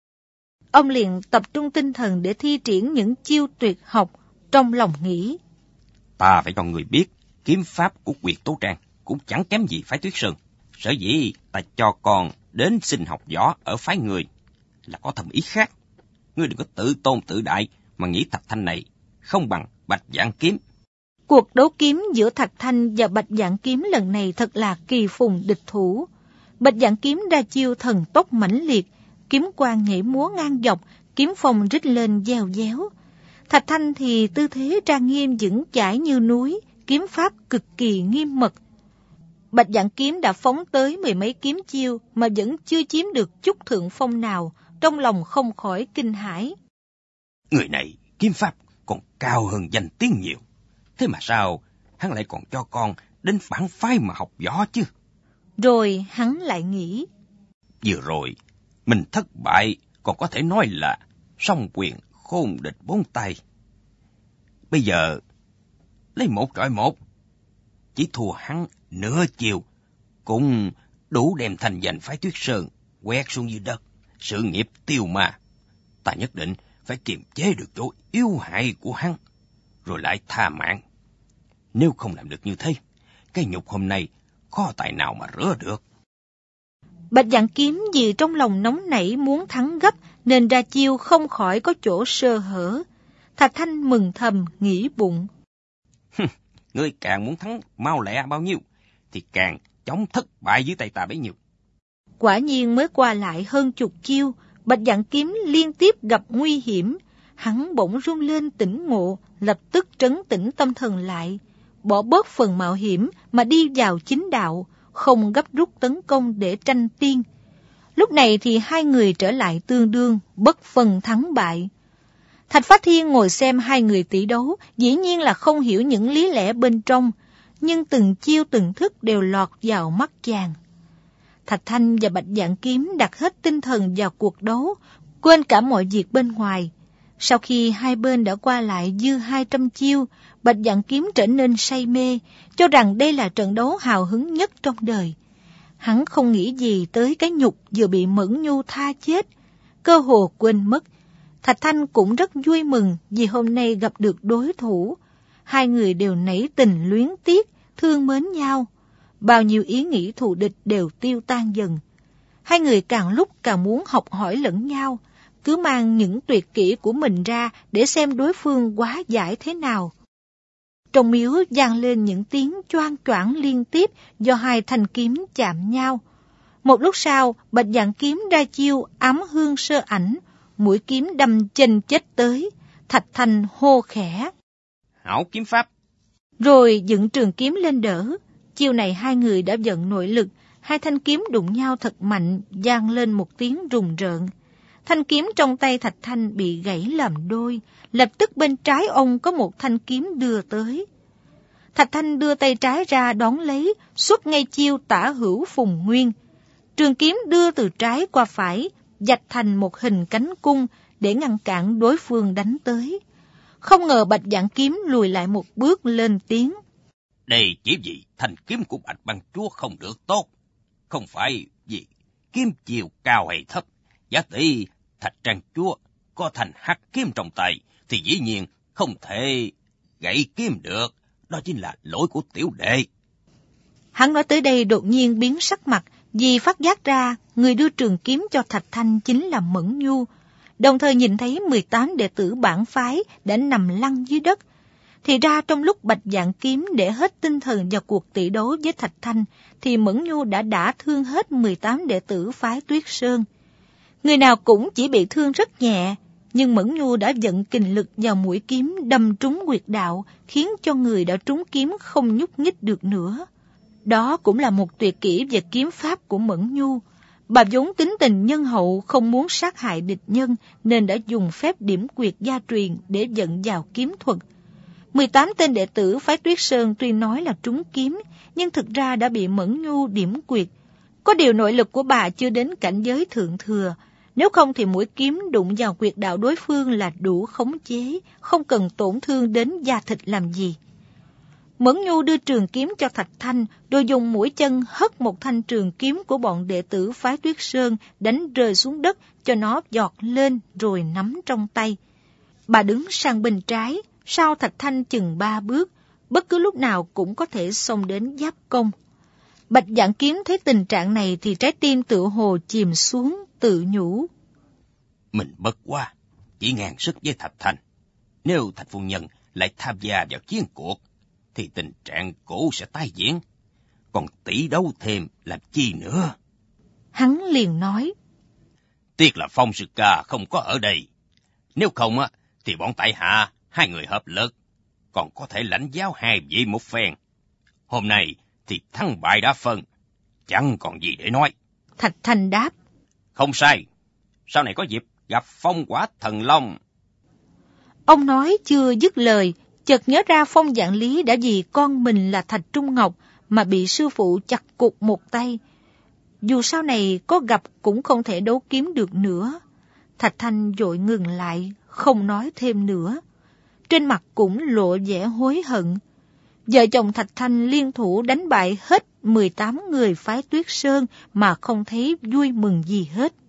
Ông liền tập trung tinh thần để thi triển những chiêu tuyệt học, trong lòng nghĩ. Ta phải cho người biết, kiếm pháp của Quyệt Tố Trang cũng chẳng kém gì phái Tuyết Sơn. Sở dĩ ta cho con đến xin học võ ở phái người là có thâm ý khác. Ngươi đừng có tự tôn tự đại mà nghĩ Thạch Thanh này không bằng Bạch Dạn Kiếm. Cuộc đấu kiếm giữa Thạch Thanh và Bạch Dạn Kiếm lần này thật là kỳ phùng địch thủ. Bạch Dạn Kiếm ra chiêu thần tốc mãnh liệt, kiếm quang nhảy múa ngang dọc, kiếm phong rít lên dèo déo. Thạch Thanh thì tư thế trang nghiêm vững chãi như núi, kiếm pháp cực kỳ nghiêm mật. Bạch Dạn Kiếm đã phóng tới 10 mấy kiếm chiêu mà vẫn chưa chiếm được chút thượng phong nào, trong lòng không khỏi kinh hãi. Người này kiếm pháp còn cao hơn danh tiếng nhiều. Thế mà sao hắn lại còn cho con đến bản phái mà học võ chứ? Rồi hắn lại nghĩ. Vừa rồi mình thất bại còn có thể nói là song quyền khôn địch bốn tay. Bây giờ lấy 1 trọi 1, chỉ thua hắn nửa chiều cũng đủ đem thành danh phái Tuyết Sơn quét xuống dưới đất, sự nghiệp tiêu ma. Ta nhất định phải kiềm chế được chỗ yếu hại của hắn, rồi lại tha mạng. Nếu không làm được như thế, cái nhục hôm nay khó tài nào mà rửa được. Bạch Dạn Kiếm vì trong lòng nóng nảy muốn thắng gấp nên ra chiêu không khỏi có chỗ sơ hở. Thạch Thanh mừng thầm nghĩ bụng. Ngươi càng muốn thắng mau lẹ bao nhiêu thì càng chống thất bại dưới tay ta bấy nhiêu. Quả nhiên mới qua lại hơn chục chiêu, Bạch Dạn Kiếm liên tiếp gặp nguy hiểm. Hắn bỗng run lên tỉnh ngộ, lập tức trấn tĩnh tâm thần lại, bỏ bớt phần mạo hiểm mà đi vào chính đạo, không gấp rút tấn công để tranh tiên. Lúc này thì hai người trở lại tương đương, bất phân thắng bại. Thạch Phá Thiên ngồi xem hai người tỷ đấu, dĩ nhiên là không hiểu những lý lẽ bên trong, nhưng từng chiêu từng thức đều lọt vào mắt chàng. Thạch Thanh và Bạch Dạn Kiếm đặt hết tinh thần vào cuộc đấu, quên cả mọi việc bên ngoài. Sau khi hai bên đã qua lại dư 200 chiêu, Bạch Dạn Kiếm trở nên say mê, cho rằng đây là trận đấu hào hứng nhất trong đời. Hắn không nghĩ gì tới cái nhục vừa bị Mẫn Nhu tha chết, cơ hồ quên mất. Thạch Thanh cũng rất vui mừng vì hôm nay gặp được đối thủ. Hai người đều nảy tình luyến tiếc, thương mến nhau. Bao nhiêu ý nghĩ thù địch đều tiêu tan dần. Hai người càng lúc càng muốn học hỏi lẫn nhau, cứ mang những tuyệt kỹ của mình ra để xem đối phương hóa giải thế nào. Trong miếu vang lên những tiếng choang choảng liên tiếp do hai thanh kiếm chạm nhau. Một lúc sau, Bạch Dạn Kiếm ra chiêu ám hương sơ ảnh, mũi kiếm đâm chân chết tới. Thạch Thanh hô khẽ. Hảo kiếm pháp. Rồi dựng trường kiếm lên đỡ. Chiêu này hai người đã vận nội lực, hai thanh kiếm đụng nhau thật mạnh, vang lên một tiếng rùng rợn. Thanh kiếm trong tay Thạch Thanh bị gãy làm đôi, lập tức bên trái ông có một thanh kiếm đưa tới. Thạch Thanh đưa tay trái ra đón lấy, xuất ngay chiêu tả hữu phùng nguyên. Trường kiếm đưa từ trái qua phải, vạch thành một hình cánh cung để ngăn cản đối phương đánh tới. Không ngờ Bạch Dạn Kiếm lùi lại một bước lên tiếng. Đây chỉ vì thanh kiếm của Bạch Băng Chúa không được tốt, không phải vì kiếm chiều cao hay thấp. Giả tỷ Thạch Trang Chúa có thanh hắc kiếm trong tay thì dĩ nhiên không thể gãy kiếm được, đó chính là lỗi của tiểu đệ. Hắn nói tới đây đột nhiên biến sắc mặt, vì phát giác ra người đưa trường kiếm cho Thạch Thanh chính là Mẫn Nhu, đồng thời nhìn thấy 18 đệ tử bản phái đã nằm lăn dưới đất. Thì ra trong lúc Bạch Dạn Kiếm để hết tinh thần vào cuộc tỷ đấu với Thạch Thanh, thì Mẫn Nhu đã đả thương hết 18 đệ tử phái Tuyết Sơn. Người nào cũng chỉ bị thương rất nhẹ, nhưng Mẫn Nhu đã vận kình lực vào mũi kiếm đâm trúng huyệt đạo, khiến cho người đã trúng kiếm không nhúc nhích được nữa. Đó cũng là một tuyệt kỹ về kiếm pháp của Mẫn Nhu. Bà vốn tính tình nhân hậu, không muốn sát hại địch nhân, nên đã dùng phép điểm quyệt gia truyền để dẫn vào kiếm thuật. 18 tên đệ tử phái Tuyết Sơn tuy nói là trúng kiếm, nhưng thực ra đã bị Mẫn Nhu điểm quyệt. Có điều nội lực của bà chưa đến cảnh giới thượng thừa, nếu không thì mũi kiếm đụng vào quyệt đạo đối phương là đủ khống chế, không cần tổn thương đến da thịt làm gì. Mẫn Nhu đưa trường kiếm cho Thạch Thanh, rồi dùng mũi chân hất một thanh trường kiếm của bọn đệ tử phái Tuyết Sơn đánh rơi xuống đất cho nó giọt lên rồi nắm trong tay. Bà đứng sang bên trái, sau Thạch Thanh chừng 3 bước, bất cứ lúc nào cũng có thể xông đến giáp công. Bạch Dạng Kiếm thấy tình trạng này thì trái tim tựa hồ chìm xuống, tự nhủ. Mình bất quá, chỉ ngang sức với Thạch Thanh. Nếu Thạch phu nhân lại tham gia vào chiến cuộc, thì tình trạng cũ sẽ tái diễn. Còn tỷ đấu thêm làm chi nữa? Hắn liền nói. Tiếc là Phong sư ca không có ở đây. Nếu không á, thì bọn tại hạ 2 người hợp lực, còn có thể lãnh giáo 2 vị một phen. Hôm nay thì thắng bại đã phân, chẳng còn gì để nói. Thạch Thanh đáp. Không sai, sau này có dịp gặp Phong Quả Thần Long. Ông nói chưa dứt lời, chợt nhớ ra Phong Vạn Lý đã vì con mình là Thạch Trung Ngọc mà bị sư phụ chặt cụt một tay. Dù sau này có gặp cũng không thể đấu kiếm được nữa. Thạch Thanh vội ngừng lại, không nói thêm nữa. Trên mặt cũng lộ vẻ hối hận. Vợ chồng Thạch Thanh liên thủ đánh bại hết 18 người phái Tuyết Sơn mà không thấy vui mừng gì hết.